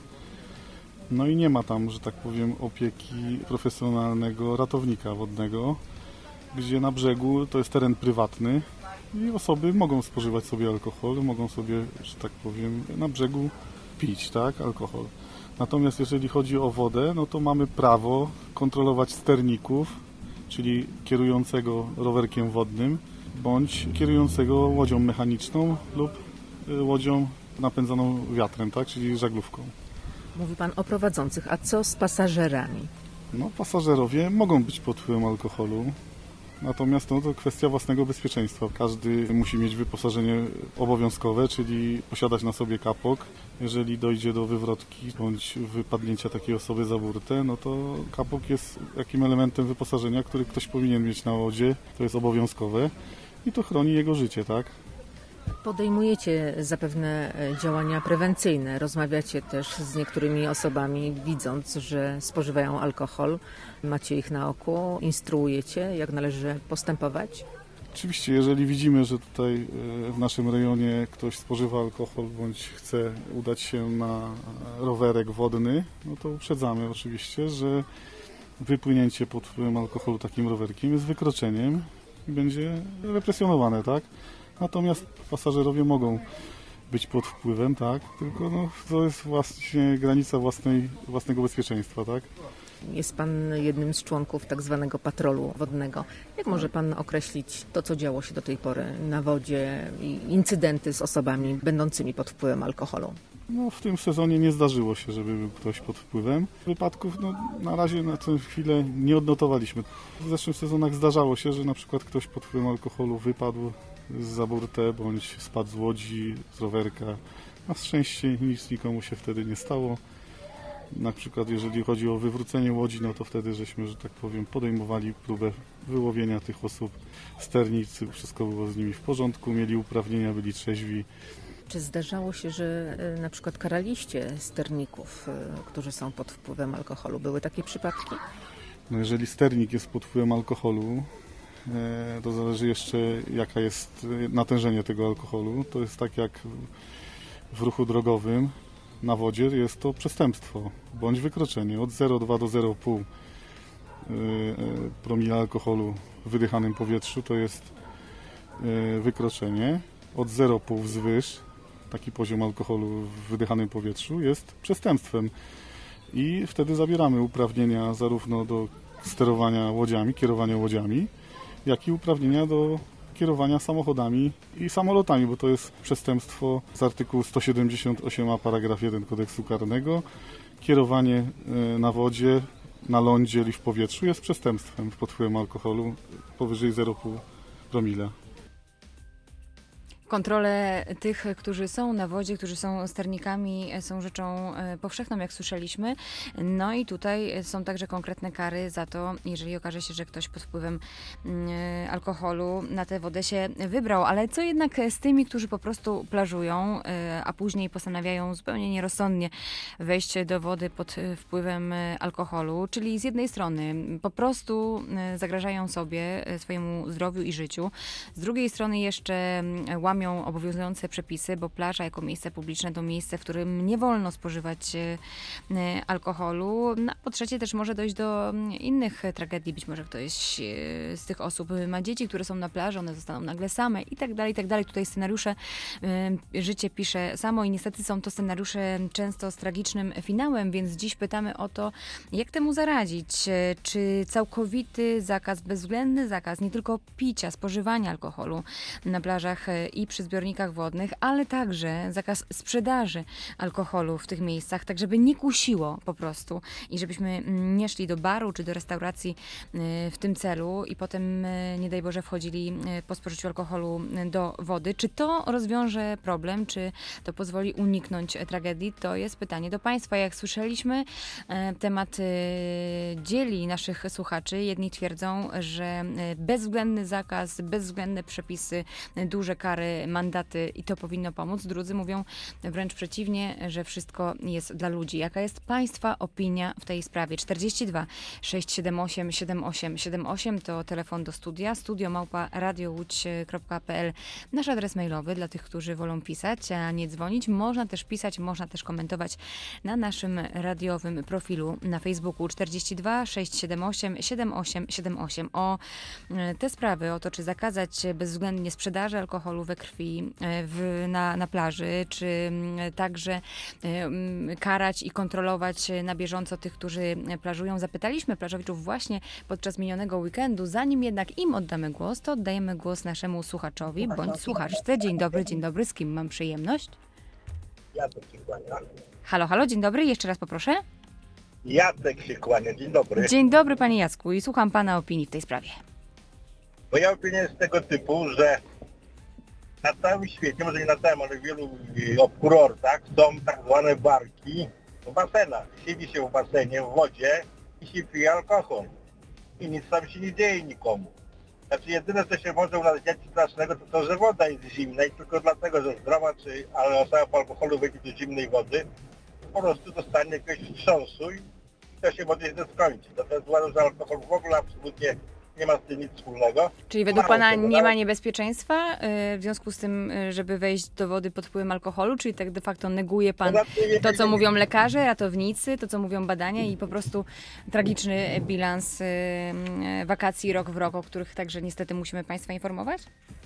S15: No i nie ma tam, że tak powiem, opieki profesjonalnego ratownika wodnego, gdzie na brzegu to jest teren prywatny i osoby mogą spożywać sobie alkohol, mogą sobie, że tak powiem, na brzegu pić, tak, alkohol. Natomiast jeżeli chodzi o wodę, no to mamy prawo kontrolować sterników, czyli kierującego rowerkiem wodnym, bądź kierującego łodzią mechaniczną lub łodzią napędzaną wiatrem, tak, czyli żaglówką.
S5: Mówi pan o prowadzących, a co z pasażerami?
S15: No, pasażerowie mogą być pod wpływem alkoholu, natomiast no, to kwestia własnego bezpieczeństwa. Każdy musi mieć wyposażenie obowiązkowe, czyli posiadać na sobie kapok. Jeżeli dojdzie do wywrotki bądź wypadnięcia takiej osoby za burtę, no to kapok jest takim elementem wyposażenia, który ktoś powinien mieć na łodzie. To jest obowiązkowe i to chroni jego życie, tak?
S5: Podejmujecie zapewne działania prewencyjne, rozmawiacie też z niektórymi osobami, widząc, że spożywają alkohol, macie ich na oku, instruujecie, jak należy postępować?
S15: Oczywiście, jeżeli widzimy, że tutaj w naszym rejonie ktoś spożywa alkohol bądź chce udać się na rowerek wodny, no to uprzedzamy oczywiście, że wypłynięcie pod wpływem alkoholu takim rowerkiem jest wykroczeniem i będzie represjonowane, tak? Natomiast pasażerowie mogą być pod wpływem, tak? Tylko no, to jest właśnie granica własnej, własnego bezpieczeństwa, tak?
S5: Jest pan jednym z członków tak zwanego patrolu wodnego. Jak może pan określić to, co działo się do tej pory na wodzie i incydenty z osobami będącymi pod wpływem alkoholu?
S15: No, w tym sezonie nie zdarzyło się, żeby był ktoś pod wpływem. Wypadków no, na razie na tę chwilę nie odnotowaliśmy. W zeszłych sezonach zdarzało się, że na przykład ktoś pod wpływem alkoholu wypadł za burtę bądź spadł z łodzi, z rowerka. Na szczęście nic nikomu się wtedy nie stało. Na przykład jeżeli chodzi o wywrócenie łodzi, no to wtedy żeśmy, że tak powiem, podejmowali próbę wyłowienia tych osób. Sternicy, wszystko było z nimi w porządku, mieli uprawnienia, byli trzeźwi.
S5: Czy zdarzało się, że na przykład karaliście sterników, którzy są pod wpływem alkoholu? Były takie przypadki?
S15: No jeżeli sternik jest pod wpływem alkoholu, to zależy jeszcze jaka jest natężenie tego alkoholu. To jest tak jak w ruchu drogowym na wodzie jest to przestępstwo bądź wykroczenie. Od zero przecinek dwa do zero przecinek pięć promila alkoholu w wydychanym powietrzu to jest wykroczenie. Od zero przecinek pięć wzwyż taki poziom alkoholu w wydychanym powietrzu jest przestępstwem. I wtedy zabieramy uprawnienia zarówno do sterowania łodziami, kierowania łodziami, jak i uprawnienia do kierowania samochodami i samolotami, bo to jest przestępstwo z artykułu sto siedemdziesiąt osiem a paragraf jeden kodeksu karnego, kierowanie na wodzie, na lądzie i w powietrzu jest przestępstwem pod wpływem alkoholu powyżej zero przecinek pięć promila.
S2: Kontrole tych, którzy są na wodzie, którzy są sternikami, są rzeczą powszechną, jak słyszeliśmy. No i tutaj są także konkretne kary za to, jeżeli okaże się, że ktoś pod wpływem alkoholu na tę wodę się wybrał. Ale co jednak z tymi, którzy po prostu plażują, a później postanawiają zupełnie nierozsądnie wejść do wody pod wpływem alkoholu, czyli z jednej strony po prostu zagrażają sobie, swojemu zdrowiu i życiu, z drugiej strony jeszcze łamią obowiązujące przepisy, bo plaża jako miejsce publiczne to miejsce, w którym nie wolno spożywać alkoholu. No, po trzecie też może dojść do innych tragedii. Być może ktoś z tych osób ma dzieci, które są na plaży, one zostaną nagle same i tak dalej, i tak dalej. Tutaj scenariusze życie pisze samo i niestety są to scenariusze często z tragicznym finałem, więc dziś pytamy o to, jak temu zaradzić. Czy całkowity zakaz, bezwzględny zakaz, nie tylko picia, spożywania alkoholu na plażach i przy zbiornikach wodnych, ale także zakaz sprzedaży alkoholu w tych miejscach, tak żeby nie kusiło po prostu i żebyśmy nie szli do baru czy do restauracji w tym celu i potem, nie daj Boże, wchodzili po spożyciu alkoholu do wody. Czy to rozwiąże problem, czy to pozwoli uniknąć tragedii? To jest pytanie do Państwa. Jak słyszeliśmy, temat dzieli naszych słuchaczy. Jedni twierdzą, że bezwzględny zakaz, bezwzględne przepisy, duże kary, mandaty i to powinno pomóc. Drudzy mówią wręcz przeciwnie, że wszystko jest dla ludzi. Jaka jest Państwa opinia w tej sprawie? czterdzieści dwa sześć siedem osiem siedem osiem siedem osiem to telefon do studia, studio małpa radiołódź kropka p l. Nasz adres mailowy dla tych, którzy wolą pisać, a nie dzwonić. Można też pisać, można też komentować na naszym radiowym profilu na Facebooku czterdzieści dwa sześć siedem osiem siedem osiem siedem osiem. O te sprawy, o to, czy zakazać bezwzględnie sprzedaży alkoholu we krwi w, na, na plaży, czy także karać i kontrolować na bieżąco tych, którzy plażują. Zapytaliśmy plażowiczów właśnie podczas minionego weekendu. Zanim jednak im oddamy głos, to oddajemy głos naszemu słuchaczowi bądź słuchaczce. Dzień dobry, dzień dobry. Z kim mam przyjemność?
S16: Jacek się kłania.
S2: Halo, halo, dzień dobry. Jeszcze raz poproszę.
S16: Jacek się kłania, dzień dobry.
S2: Dzień dobry, panie Jacku, i słucham pana opinii w tej sprawie.
S16: Moja opinia jest tego typu, że na całym świecie, może nie na całym, ale w wielu kurortach są tak zwane barki w basenach. Siedzi się w basenie, w wodzie i się pije alkohol. I nic tam się nie dzieje nikomu. Znaczy jedyne, co się może u nas dziać strasznego, to to, że woda jest zimna i tylko dlatego, że zdrowa, czy ale osoba po alkoholu wejdzie do zimnej wody, po prostu dostanie jakiegoś wstrząsu i to się może źle skończy. Natomiast uważam, że alkohol w ogóle absolutnie nie ma z tym nic wspólnego.
S2: Czyli według
S16: Mało
S2: pana
S16: tego,
S2: nie ma
S16: nawet-
S2: niebezpieczeństwa y, w związku z tym, y, żeby wejść do wody pod wpływem alkoholu? Czyli tak de facto neguje pan to, co mówią lekarze, ratownicy, to, co mówią badania i po prostu tragiczny bilans y, y, wakacji rok w rok, o których także niestety musimy państwa informować?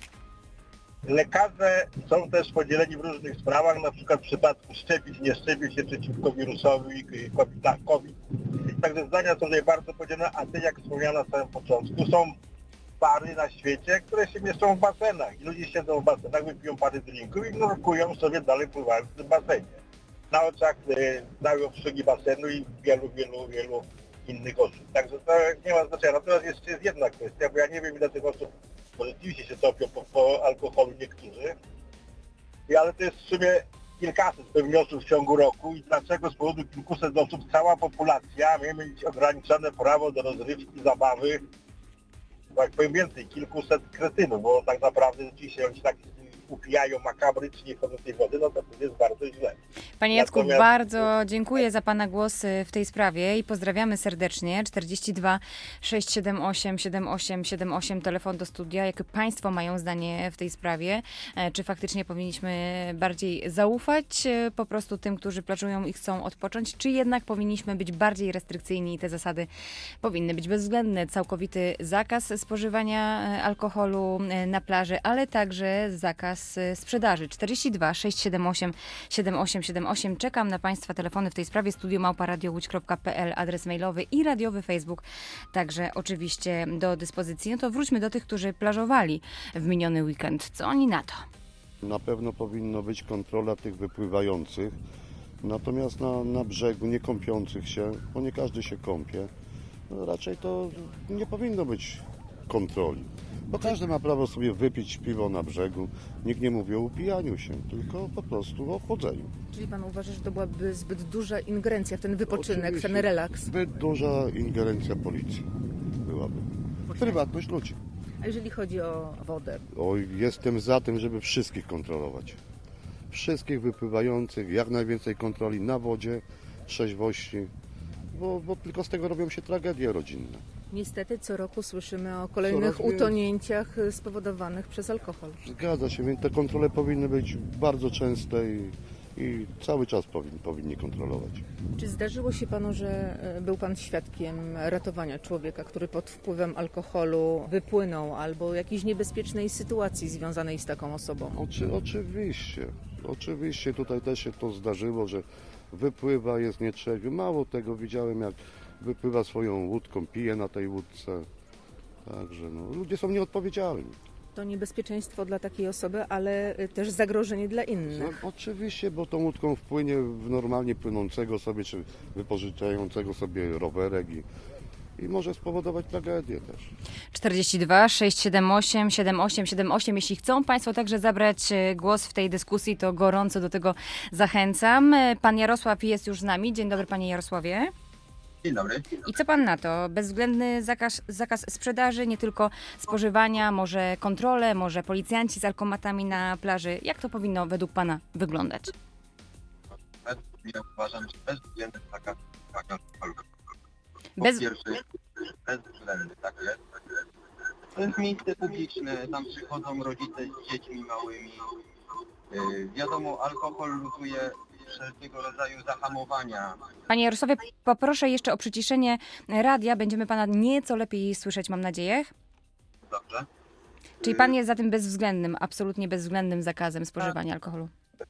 S16: Lekarze są też podzieleni w różnych sprawach, na przykład w przypadku szczepić, nie szczepić się przeciwko wirusowi COVID. COVID. Także zdania są tutaj bardzo podzielone, a ty, jak wspomniano na samym początku, są pary na świecie, które się mieszczą w basenach. I ludzie siedzą w basenach, wypiją parę drinków i nurkują sobie dalej, pływając w tym basenie. Na oczach y, całej obsługi basenu i wielu, wielu, wielu innych osób. Także to nie ma znaczenia. Natomiast jeszcze jest jedna kwestia, bo ja nie wiem, ile tych osób, bo rzeczywiście się topią po, po alkoholu niektórzy, I ale to jest w sumie kilkaset pewnie osób w ciągu roku i dlaczego z powodu kilkuset osób cała populacja ma mieć ograniczone prawo do rozrywki, zabawy, jak powiem więcej, kilkuset kretynów, bo tak naprawdę rzeczywiście oni się tak upijają makabrycznie wchodzą do tej wody, no to to jest bardzo źle.
S2: Panie Jacku,
S16: Natomiast-
S2: bardzo dziękuję za pana głos w tej sprawie i pozdrawiamy serdecznie. czterdzieści dwa sześć siedem osiem siedem osiem siedem osiem, telefon do studia. Jakie państwo mają zdanie w tej sprawie? E, Czy faktycznie powinniśmy bardziej zaufać e, po prostu tym, którzy plażują i chcą odpocząć, czy jednak powinniśmy być bardziej restrykcyjni i te zasady powinny być bezwzględne? Całkowity zakaz spożywania e, alkoholu e, na plaży, ale także zakaz e, sprzedaży. czterdzieści dwa sześć siedem osiem siedem osiem siedem osiem. Czekam na państwa telefony w tej sprawie. Studio małpa radiołódź kropka p l, adres mailowy i radiowy Facebook także oczywiście do dyspozycji. No to wróćmy do tych, którzy plażowali w miniony weekend. Co oni na to?
S17: Na pewno powinno być kontrola tych wypływających, Natomiast na, na brzegu nie kąpiących się, bo nie każdy się kąpie, no raczej to nie powinno być kontroli. Bo każdy ma prawo sobie wypić piwo na brzegu. Nikt nie mówi o upijaniu się, tylko po prostu o chodzeniu.
S5: Czyli pan uważa, że to byłaby zbyt duża ingerencja w ten wypoczynek,
S17: Oczywiście
S5: w ten relaks?
S17: Zbyt duża ingerencja policji byłaby. W prywatność ludzi.
S5: A jeżeli chodzi o wodę?
S17: Oj, jestem za tym, żeby wszystkich kontrolować. Wszystkich wypływających, jak najwięcej kontroli na wodzie, trzeźwości, bo, bo tylko z tego robią się tragedie rodzinne.
S5: Niestety co roku słyszymy o kolejnych
S17: Coraz
S5: utonięciach spowodowanych przez alkohol.
S17: Zgadza się, więc te kontrole powinny być bardzo częste i, i cały czas powin, powinni kontrolować.
S5: Czy zdarzyło się panu, że był pan świadkiem ratowania człowieka, który pod wpływem alkoholu wypłynął, albo jakiejś niebezpiecznej sytuacji związanej z taką osobą?
S17: Oczy, oczywiście, oczywiście tutaj też się to zdarzyło, że wypływa, jest nietrzeźwy. Mało tego, widziałem jak wypływa swoją łódką, pije na tej łódce. Także no, ludzie są nieodpowiedzialni.
S5: To niebezpieczeństwo dla takiej osoby, ale też zagrożenie dla innych.
S17: No, oczywiście, bo tą łódką wpłynie w normalnie płynącego sobie, czy wypożyczającego sobie rowerek i, i może spowodować tragedię też.
S2: czterdzieści dwa sześćset siedemdziesiąt osiem siedemdziesiąt osiem siedemdziesiąt osiem. Jeśli chcą Państwo także zabrać głos w tej dyskusji, to gorąco do tego zachęcam. Pan Jarosław jest już z nami. Dzień dobry, panie Jarosławie.
S18: Dzień dobry.
S2: I co pan na to? Bezwzględny zakaz, zakaz sprzedaży, nie tylko spożywania, może kontrole, może policjanci z alkomatami na plaży. Jak to powinno według pana wyglądać?
S18: Ja uważam, że bezwzględny zakaz alkoholu. Po
S2: Bez...
S18: pierwsze, bezwzględny, tak jest. To jest miejsce publiczne, tam przychodzą rodzice z dziećmi małymi. Yy, wiadomo, alkohol luzuje wszelkiego rodzaju zahamowania.
S2: Panie Jarosławie, poproszę jeszcze o przyciszenie radia. Będziemy pana nieco lepiej słyszeć, mam nadzieję.
S18: Dobrze.
S2: Czyli pan jest za tym bezwzględnym, absolutnie bezwzględnym zakazem spożywania alkoholu?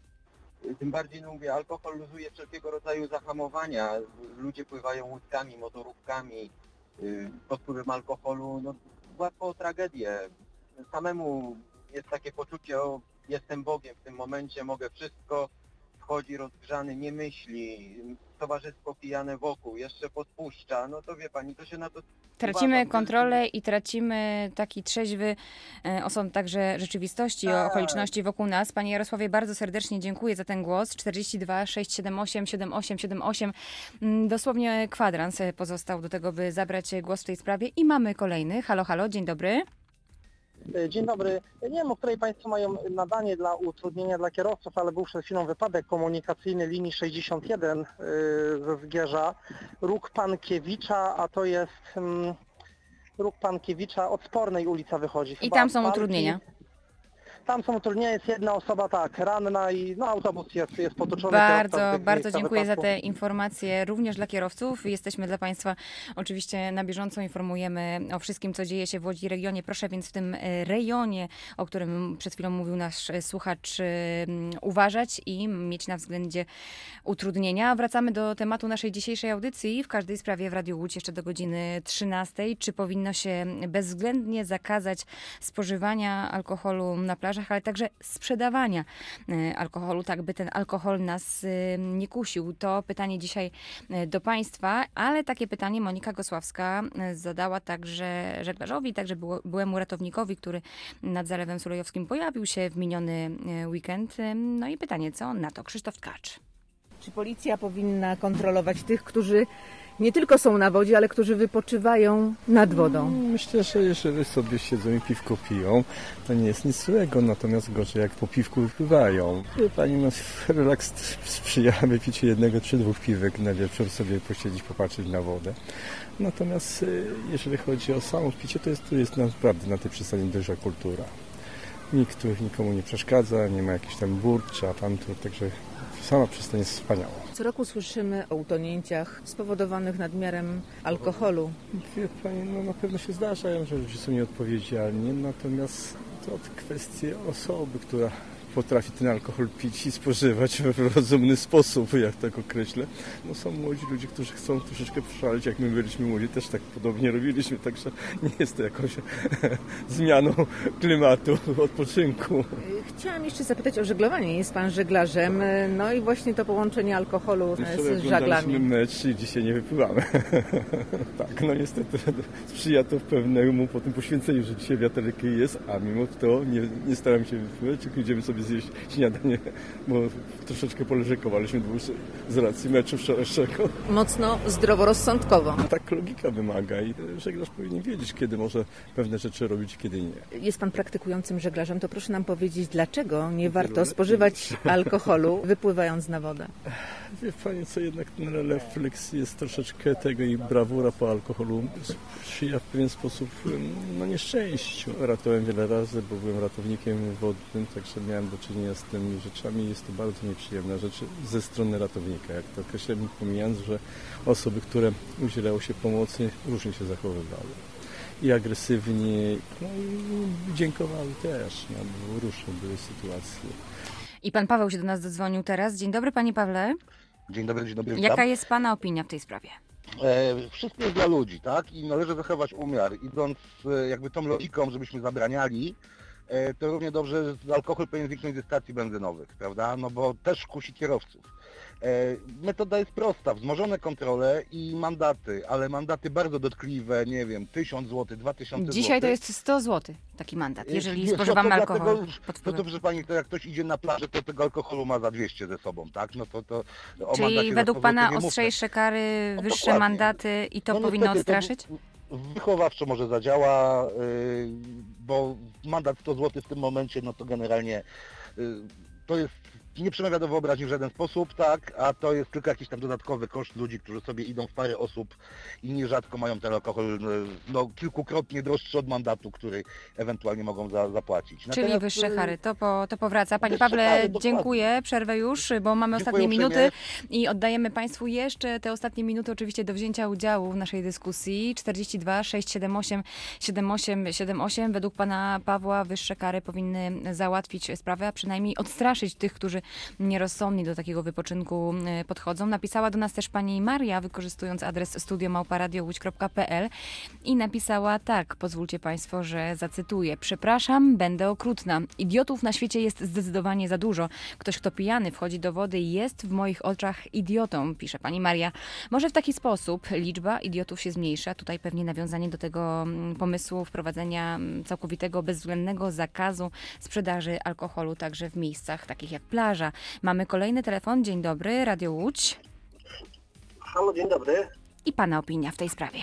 S18: Tym bardziej, no mówię, alkohol luzuje wszelkiego rodzaju zahamowania. Ludzie pływają łódkami, motorówkami. Yy, pod wpływem alkoholu, no łatwo o tragedię. Samemu jest takie poczucie, o jestem Bogiem w tym momencie, mogę wszystko. Wchodzi rozgrzany, nie myśli, towarzystwo pijane wokół, jeszcze podpuszcza, no to wie pani, to się na to...
S2: Tracimy
S18: uważam,
S2: kontrolę
S18: że...
S2: i tracimy taki trzeźwy e, osąd także rzeczywistości,
S18: Tak.
S2: okoliczności wokół nas. Panie Jarosławie, bardzo serdecznie dziękuję za ten głos. czterdzieści dwa sześćset siedemdziesiąt osiem siedemdziesiąt osiem siedemdziesiąt osiem. Mm, Dosłownie kwadrans pozostał do tego, by zabrać głos w tej sprawie. I mamy kolejny. Halo, halo, dzień dobry.
S19: Dzień dobry. Nie wiem, o której Państwo mają nadanie dla utrudnienia dla kierowców, ale był przed chwilą wypadek komunikacyjny linii sześćdziesiąt jeden ze Zgierza. Róg Pankiewicza, a to jest um, róg Pankiewicza od Spornej ulica wychodzi.
S2: I
S19: Chyba
S2: tam są
S19: Parki.
S2: utrudnienia.
S19: Tam są utrudnienia, jest jedna osoba tak ranna i no, autobus jest, jest potoczony.
S2: Bardzo,
S19: kierowca w
S2: bardzo
S19: miejsca
S2: dziękuję za
S19: wypadku.
S2: te informacje również dla kierowców. Jesteśmy dla Państwa oczywiście na bieżąco, informujemy o wszystkim, co dzieje się w Łodzi regionie. Proszę więc w tym rejonie, o którym przed chwilą mówił nasz słuchacz, uważać i mieć na względzie utrudnienia. Wracamy do tematu naszej dzisiejszej audycji. W każdej sprawie w Radiu Łódź jeszcze do godziny trzynastej. Czy powinno się bezwzględnie zakazać spożywania alkoholu na plaży, ale także sprzedawania alkoholu, tak by ten alkohol nas nie kusił. To pytanie dzisiaj do Państwa, ale takie pytanie Monika Gosławska zadała także żeglarzowi, także byłemu ratownikowi, który nad Zalewem Sulejowskim pojawił się w miniony weekend. No i pytanie, co na to? Krzysztof Tkacz.
S5: Czy policja powinna kontrolować tych, którzy nie tylko są na wodzie, ale którzy wypoczywają nad wodą?
S20: Myślę, że jeżeli sobie siedzą i piwko piją, to nie jest nic złego, natomiast gorzej jak po piwku wypływają. Wie pani, no relaks sprzyja wypiciu jednego czy dwóch piwek na wieczór, sobie posiedzieć, popatrzeć na wodę. Natomiast jeżeli chodzi o samo picie, to jest, to jest naprawdę na tej przystani duża kultura. Nikt tu nikomu nie przeszkadza, nie ma jakichś tam burcz, a tamto, także sama przystań jest wspaniała.
S5: Co roku słyszymy o utonięciach spowodowanych nadmiarem alkoholu.
S20: Wie pani, no na pewno się zdarzają, że ludzie są nieodpowiedzialni, natomiast to kwestia osoby, która potrafi ten alkohol pić i spożywać w rozumny sposób, jak tak określę. No są młodzi ludzie, którzy chcą troszeczkę przeszaleć, jak my byliśmy młodzi, też tak podobnie robiliśmy, także nie jest to jakąś zmianą klimatu, odpoczynku.
S5: Chciałam jeszcze zapytać o żeglowanie. Jest pan żeglarzem, no i właśnie to połączenie alkoholu z żaglami.
S20: Mecz i dzisiaj nie wypływamy. Tak, no niestety sprzyja to pewnemu po tym poświęceniu, że dzisiaj wiaterek jest, a mimo to nie, nie staramy się wypływać, tylko idziemy sobie zjeść śniadanie, bo troszeczkę poleżekowaliśmy z racji meczu wczorajszego.
S5: Mocno zdroworozsądkowo.
S20: Tak logika wymaga i żeglarz powinien wiedzieć, kiedy może pewne rzeczy robić, kiedy nie.
S5: Jest pan praktykującym żeglarzem, to proszę nam powiedzieć, dlaczego nie warto spożywać alkoholu wypływając na wodę?
S20: Wie pani co, jednak ten refleks jest troszeczkę tego i brawura po alkoholu sprzyja w pewien sposób no nieszczęściu. Ratowałem wiele razy, bo byłem ratownikiem wodnym, także miałem do czynienia z tymi rzeczami. Jest to bardzo nieprzyjemna rzecz ze strony ratownika. Jak to określam, pomijając, że osoby, które udzielały się pomocy, różnie się zachowywały. I agresywnie, no i dziękowali też, no, bo różne były sytuacje.
S2: I pan Paweł się do nas zadzwonił teraz. Dzień dobry, panie Pawle.
S21: Dzień dobry, dzień dobry.
S2: Jaka jest pana opinia w tej sprawie?
S21: E, wszystko jest dla ludzi, tak? I należy zachować umiar. Idąc e, jakby tą logiką, żebyśmy zabraniali, e, to równie dobrze alkohol powinien zniknąć ze stacji benzynowych, prawda? No bo też kusi kierowców. E, metoda jest prosta, wzmożone kontrole i mandaty, ale mandaty bardzo dotkliwe, nie wiem, tysiąc złotych, dwa tysiące złotych.
S2: Dzisiaj to jest sto złotych taki mandat, jeżeli
S21: Nie,
S2: spożywamy
S21: to
S2: alkohol.
S21: Dlatego, pod to, to proszę pani, to jak ktoś idzie na plażę, to tego alkoholu ma za dwieście ze sobą, tak? No to, to o
S2: Czyli według pana
S21: nie
S2: ostrzejsze kary,
S21: no,
S2: wyższe
S21: dokładnie.
S2: mandaty i to
S21: no,
S2: powinno
S21: niestety,
S2: odstraszyć?
S21: To wychowawczo może zadziała, yy, bo mandat sto złotych w tym momencie, no to generalnie yy, to jest nie przemawia do wyobraźni w żaden sposób, tak, a to jest tylko jakiś tam dodatkowy koszt ludzi, którzy sobie idą w parę osób i nierzadko mają ten alkohol no, kilkukrotnie droższy od mandatu, który ewentualnie mogą za, zapłacić.
S2: Czyli
S21: Natomiast,
S2: wyższe kary, to, po, to powraca. Panie
S21: wyższe
S2: Pawle,
S21: kary, dokładnie.
S2: dziękuję, przerwę już, bo mamy
S21: Dziękuję
S2: ostatnie minuty
S21: uprzejmie.
S2: i oddajemy Państwu jeszcze te ostatnie minuty oczywiście do wzięcia udziału w naszej dyskusji. czterdzieści dwa sześć siedem osiem siedem osiem siedem osiem. Według pana Pawła wyższe kary powinny załatwić sprawę, a przynajmniej odstraszyć tych, którzy nierozsądnie do takiego wypoczynku podchodzą. Napisała do nas też pani Maria, wykorzystując adres studio małpa radio łódź kropka pe el i napisała tak, pozwólcie Państwo, że zacytuję. Przepraszam, będę okrutna. Idiotów na świecie jest zdecydowanie za dużo. Ktoś, kto pijany wchodzi do wody, jest w moich oczach idiotą, pisze pani Maria. Może w taki sposób liczba idiotów się zmniejsza. Tutaj pewnie nawiązanie do tego pomysłu wprowadzenia całkowitego, bezwzględnego zakazu sprzedaży alkoholu także w miejscach takich jak plaża. Mamy kolejny telefon. Dzień dobry, Radio Łódź.
S11: Halo, dzień dobry.
S2: I pana opinia w tej sprawie.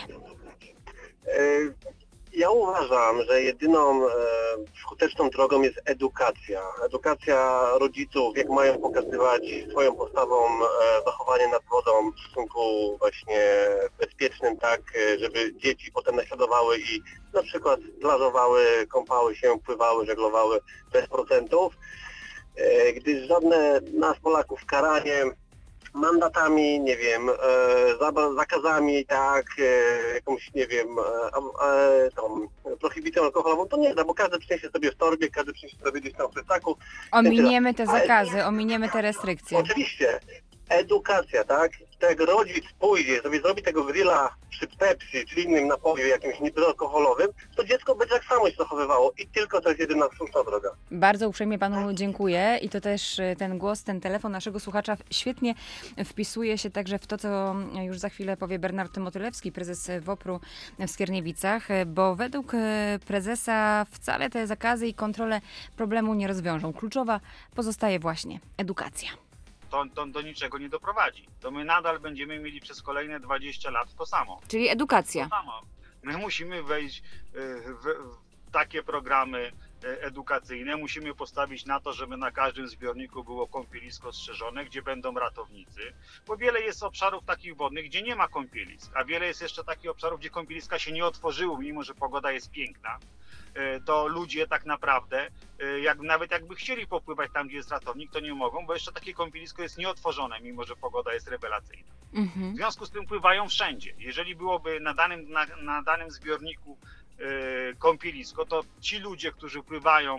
S11: Ja uważam, że jedyną e, skuteczną drogą jest edukacja. Edukacja rodziców, jak mają pokazywać swoją postawą e, zachowanie nad wodą w stosunku właśnie bezpiecznym, tak, e, żeby dzieci potem naśladowały i na przykład plażowały, kąpały się, pływały, żeglowały bez procentów. E, gdyż żadne nas Polaków karanie mandatami, nie wiem, e, zakazami, tak, e, jakąś, nie wiem, e, e, tą prohibicją alkoholową, to nie da, bo każdy przyniesie sobie w torbie, każdy przyniesie sobie gdzieś tam w plecaku.
S2: Ominiemy te zakazy, ominiemy te restrykcje.
S11: Oczywiście. Edukacja, tak? Jak rodzic pójdzie, sobie zrobi tego grilla przy Pepsi, czy innym napoju jakimś niebezalkoholowym, to dziecko będzie tak samo się zachowywało i tylko to jest jedyna słuszna droga.
S2: Bardzo uprzejmie panu dziękuję i to też ten głos, ten telefon naszego słuchacza świetnie wpisuje się także w to, co już za chwilę powie Bernard Motylewski, prezes WOPR-u w Skierniewicach, bo według prezesa wcale te zakazy i kontrole problemu nie rozwiążą. Kluczowa pozostaje właśnie edukacja.
S10: To, to do niczego nie doprowadzi. To my nadal będziemy mieli przez kolejne dwadzieścia lat to samo.
S2: Czyli edukacja.
S10: To samo. My musimy wejść w, w takie programy edukacyjne, musimy postawić na to, żeby na każdym zbiorniku było kąpielisko strzeżone, gdzie będą ratownicy, bo wiele jest obszarów takich wodnych, gdzie nie ma kąpielisk, a wiele jest jeszcze takich obszarów, gdzie kąpieliska się nie otworzyły, mimo że pogoda jest piękna. To ludzie tak naprawdę, jak, nawet jakby chcieli popływać tam, gdzie jest ratownik, to nie mogą, bo jeszcze takie kąpielisko jest nieotworzone, mimo że pogoda jest rewelacyjna. Mhm. W związku z tym pływają wszędzie. Jeżeli byłoby na danym, na, na danym zbiorniku yy, kąpielisko, to ci ludzie, którzy pływają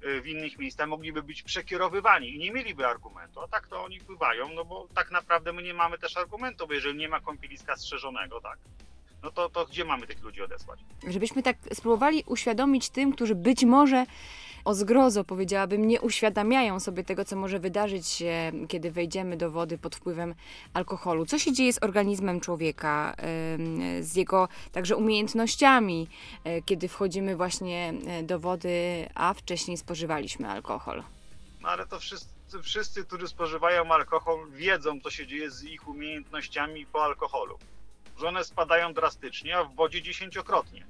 S10: w innych miejscach, mogliby być przekierowywani i nie mieliby argumentu, a tak to oni pływają, no bo tak naprawdę my nie mamy też argumentu, bo jeżeli nie ma kąpieliska strzeżonego, tak, no to, to gdzie mamy tych ludzi odesłać?
S2: Żebyśmy tak spróbowali uświadomić tym, którzy być może o zgrozo, powiedziałabym, nie uświadamiają sobie tego, co może wydarzyć się, kiedy wejdziemy do wody pod wpływem alkoholu. Co się dzieje z organizmem człowieka, z jego także umiejętnościami, kiedy wchodzimy właśnie do wody, a wcześniej spożywaliśmy alkohol?
S10: No ale to wszyscy, wszyscy, którzy spożywają alkohol, wiedzą, co się dzieje z ich umiejętnościami po alkoholu. Że one spadają drastycznie, a w wodzie dziesięciokrotnie.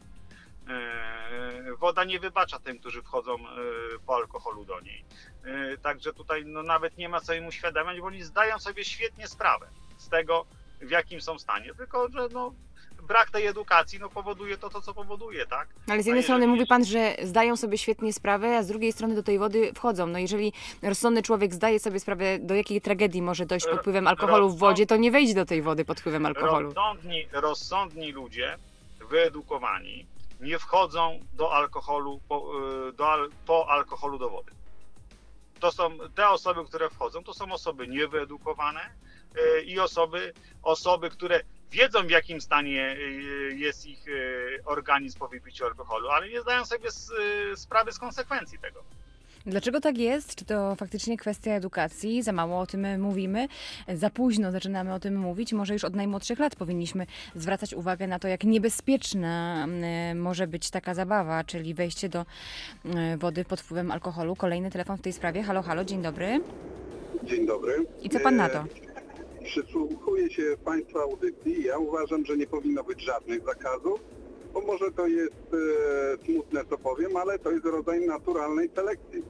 S10: Woda nie wybacza tym, którzy wchodzą po alkoholu do niej. Także tutaj no, nawet nie ma co im uświadamiać, bo oni zdają sobie świetnie sprawę z tego, w jakim są stanie. Tylko, że no, brak tej edukacji no, powoduje to, to, co powoduje, tak?
S2: Ale z jednej strony mówi pan, że zdają sobie świetnie sprawę, a z drugiej strony do tej wody wchodzą. No jeżeli rozsądny człowiek zdaje sobie sprawę, do jakiej tragedii może dojść pod wpływem alkoholu w wodzie, to nie wejdzie do tej wody pod wpływem alkoholu.
S10: Rozsądni, rozsądni ludzie, wyedukowani, nie wchodzą do alkoholu, po, do, po alkoholu do wody. To są te osoby, które wchodzą, to są osoby niewyedukowane i osoby, osoby, które wiedzą, w jakim stanie jest ich organizm po wypiciu alkoholu, ale nie zdają sobie sprawy z konsekwencji tego.
S2: Dlaczego tak jest? Czy to faktycznie kwestia edukacji? Za mało o tym mówimy? Za późno zaczynamy o tym mówić? Może już od najmłodszych lat powinniśmy zwracać uwagę na to, jak niebezpieczna może być taka zabawa, czyli wejście do wody pod wpływem alkoholu. Kolejny telefon w tej sprawie. Halo, halo, dzień dobry.
S1: Dzień dobry.
S2: I co pan na to?
S1: Przysłuchuję się Państwa audycji. Ja uważam, że nie powinno być żadnych zakazów, bo może to jest e, smutne, co powiem, ale to jest rodzaj naturalnej selekcji.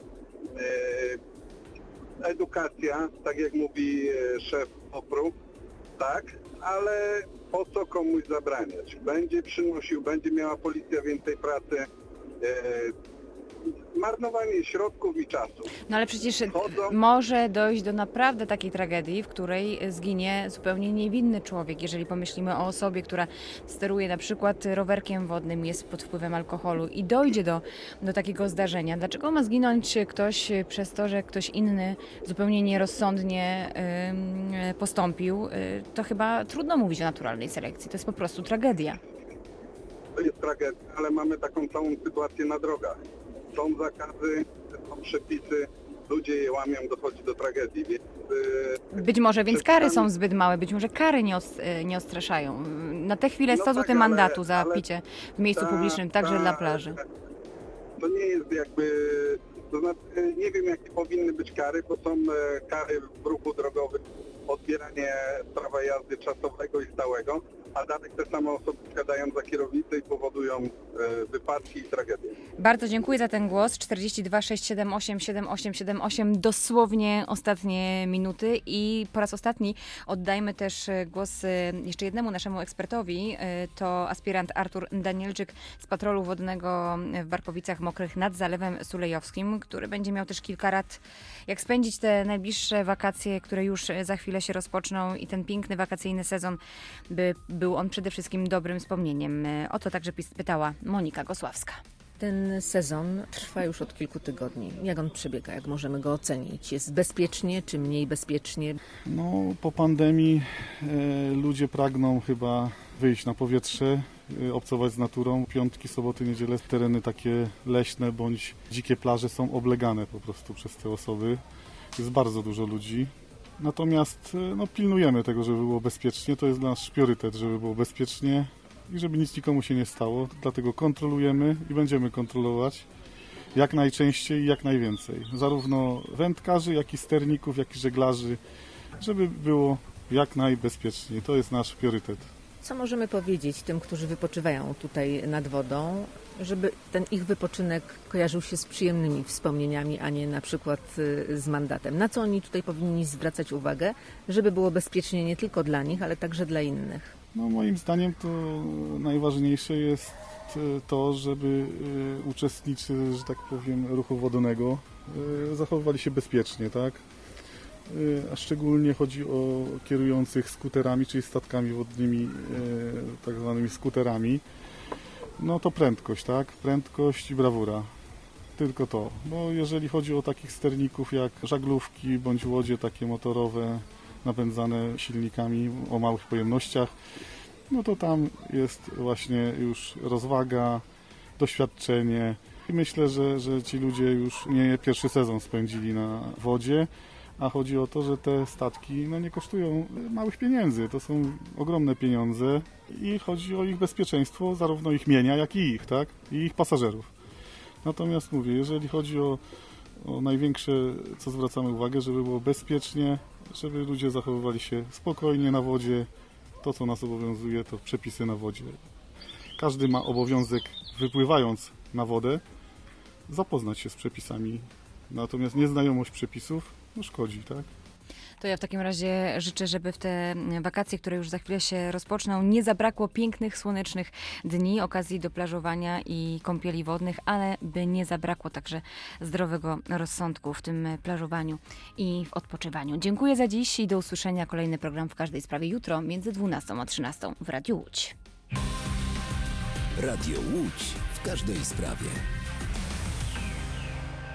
S1: E, edukacja, tak jak mówi e, szef O P R u, tak, ale po co komuś zabraniać? Będzie przynosił, będzie miała policja więcej pracy, e, marnowanie środków i czasu.
S2: No ale przecież może dojść do naprawdę takiej tragedii, w której zginie zupełnie niewinny człowiek. Jeżeli pomyślimy o osobie, która steruje na przykład rowerkiem wodnym, jest pod wpływem alkoholu i dojdzie do, do takiego zdarzenia. Dlaczego ma zginąć ktoś przez to, że ktoś inny zupełnie nierozsądnie yy, postąpił? Yy, to chyba trudno mówić o naturalnej selekcji. To jest po prostu tragedia.
S1: To jest tragedia, ale mamy taką całą sytuację na drogach. Są zakazy, są przepisy, ludzie je łamią, dochodzi do tragedii. Więc, yy,
S2: być może więc kary są zbyt małe, być może kary nie, os, nie ostraszają. Na tę chwilę sto złotych
S1: tak,
S2: mandatu
S1: ale,
S2: za
S1: ale
S2: picie w miejscu
S1: ta,
S2: publicznym, także
S1: ta,
S2: dla plaży.
S1: To nie jest jakby, to znaczy nie wiem jakie powinny być kary, bo są kary w ruchu drogowym, odbieranie prawa jazdy czasowego i stałego, a dalej te same osoby wsiadają za kierownicę i powodują e, wypadki i tragedie.
S2: Bardzo dziękuję za ten głos. czterdzieści dwa sześć siedem osiem siedem osiem siedem osiem, dosłownie ostatnie minuty i po raz ostatni oddajmy też głos jeszcze jednemu naszemu ekspertowi. To aspirant Artur Danielczyk z patrolu wodnego w Barkowicach Mokrych nad Zalewem Sulejowskim, który będzie miał też kilka rad, jak spędzić te najbliższe wakacje, które już za chwilę się rozpoczną i ten piękny wakacyjny sezon, by był on przede wszystkim dobrym wspomnieniem. O to także pytała Monika Gosławska.
S5: Ten sezon trwa już od kilku tygodni. Jak on przebiega? Jak możemy go ocenić? Jest bezpiecznie czy mniej bezpiecznie?
S15: No, po pandemii e, ludzie pragną chyba wyjść na powietrze, e, obcować z naturą. Piątki, soboty, niedziele tereny takie leśne bądź dzikie plaże są oblegane po prostu przez te osoby. Jest bardzo dużo ludzi. Natomiast no, pilnujemy tego, żeby było bezpiecznie. To jest nasz priorytet, żeby było bezpiecznie i żeby nic nikomu się nie stało. Dlatego kontrolujemy i będziemy kontrolować jak najczęściej i jak najwięcej. Zarówno wędkarzy, jak i sterników, jak i żeglarzy, żeby było jak najbezpieczniej. To jest nasz priorytet.
S5: Co możemy powiedzieć tym, którzy wypoczywają tutaj nad wodą, żeby ten ich wypoczynek kojarzył się z przyjemnymi wspomnieniami, a nie na przykład z mandatem? Na co oni tutaj powinni zwracać uwagę, żeby było bezpiecznie nie tylko dla nich, ale także dla innych?
S15: No, moim zdaniem to najważniejsze jest to, żeby uczestnicy, że tak powiem, ruchu wodnego zachowywali się bezpiecznie, tak? A szczególnie chodzi o kierujących skuterami, czyli statkami wodnymi, tak zwanymi skuterami. No to prędkość, tak? Prędkość i brawura. tylko to. Bo jeżeli chodzi o takich sterników jak żaglówki bądź łodzie takie motorowe napędzane silnikami o małych pojemnościach, no to tam jest właśnie już rozwaga, doświadczenie i myślę, że, że ci ludzie już nie pierwszy sezon spędzili na wodzie, a chodzi o to, że te statki no, nie kosztują małych pieniędzy, to są ogromne pieniądze i chodzi o ich bezpieczeństwo, zarówno ich mienia, jak i ich, tak? I ich pasażerów. Natomiast mówię, jeżeli chodzi o, o największe, co zwracamy uwagę, żeby było bezpiecznie, żeby ludzie zachowywali się spokojnie na wodzie, to co nas obowiązuje to przepisy na wodzie. Każdy ma obowiązek, wypływając na wodę, zapoznać się z przepisami, natomiast nieznajomość przepisów no szkodzi, tak?
S2: To ja w takim razie życzę, żeby w te wakacje, które już za chwilę się rozpoczną, nie zabrakło pięknych, słonecznych dni, okazji do plażowania i kąpieli wodnych, ale by nie zabrakło także zdrowego rozsądku w tym plażowaniu i w odpoczywaniu. Dziękuję za dziś i do usłyszenia. Kolejny program w każdej sprawie jutro między dwunastą a trzynastą w Radiu Łódź.
S3: Radio Łódź w każdej sprawie.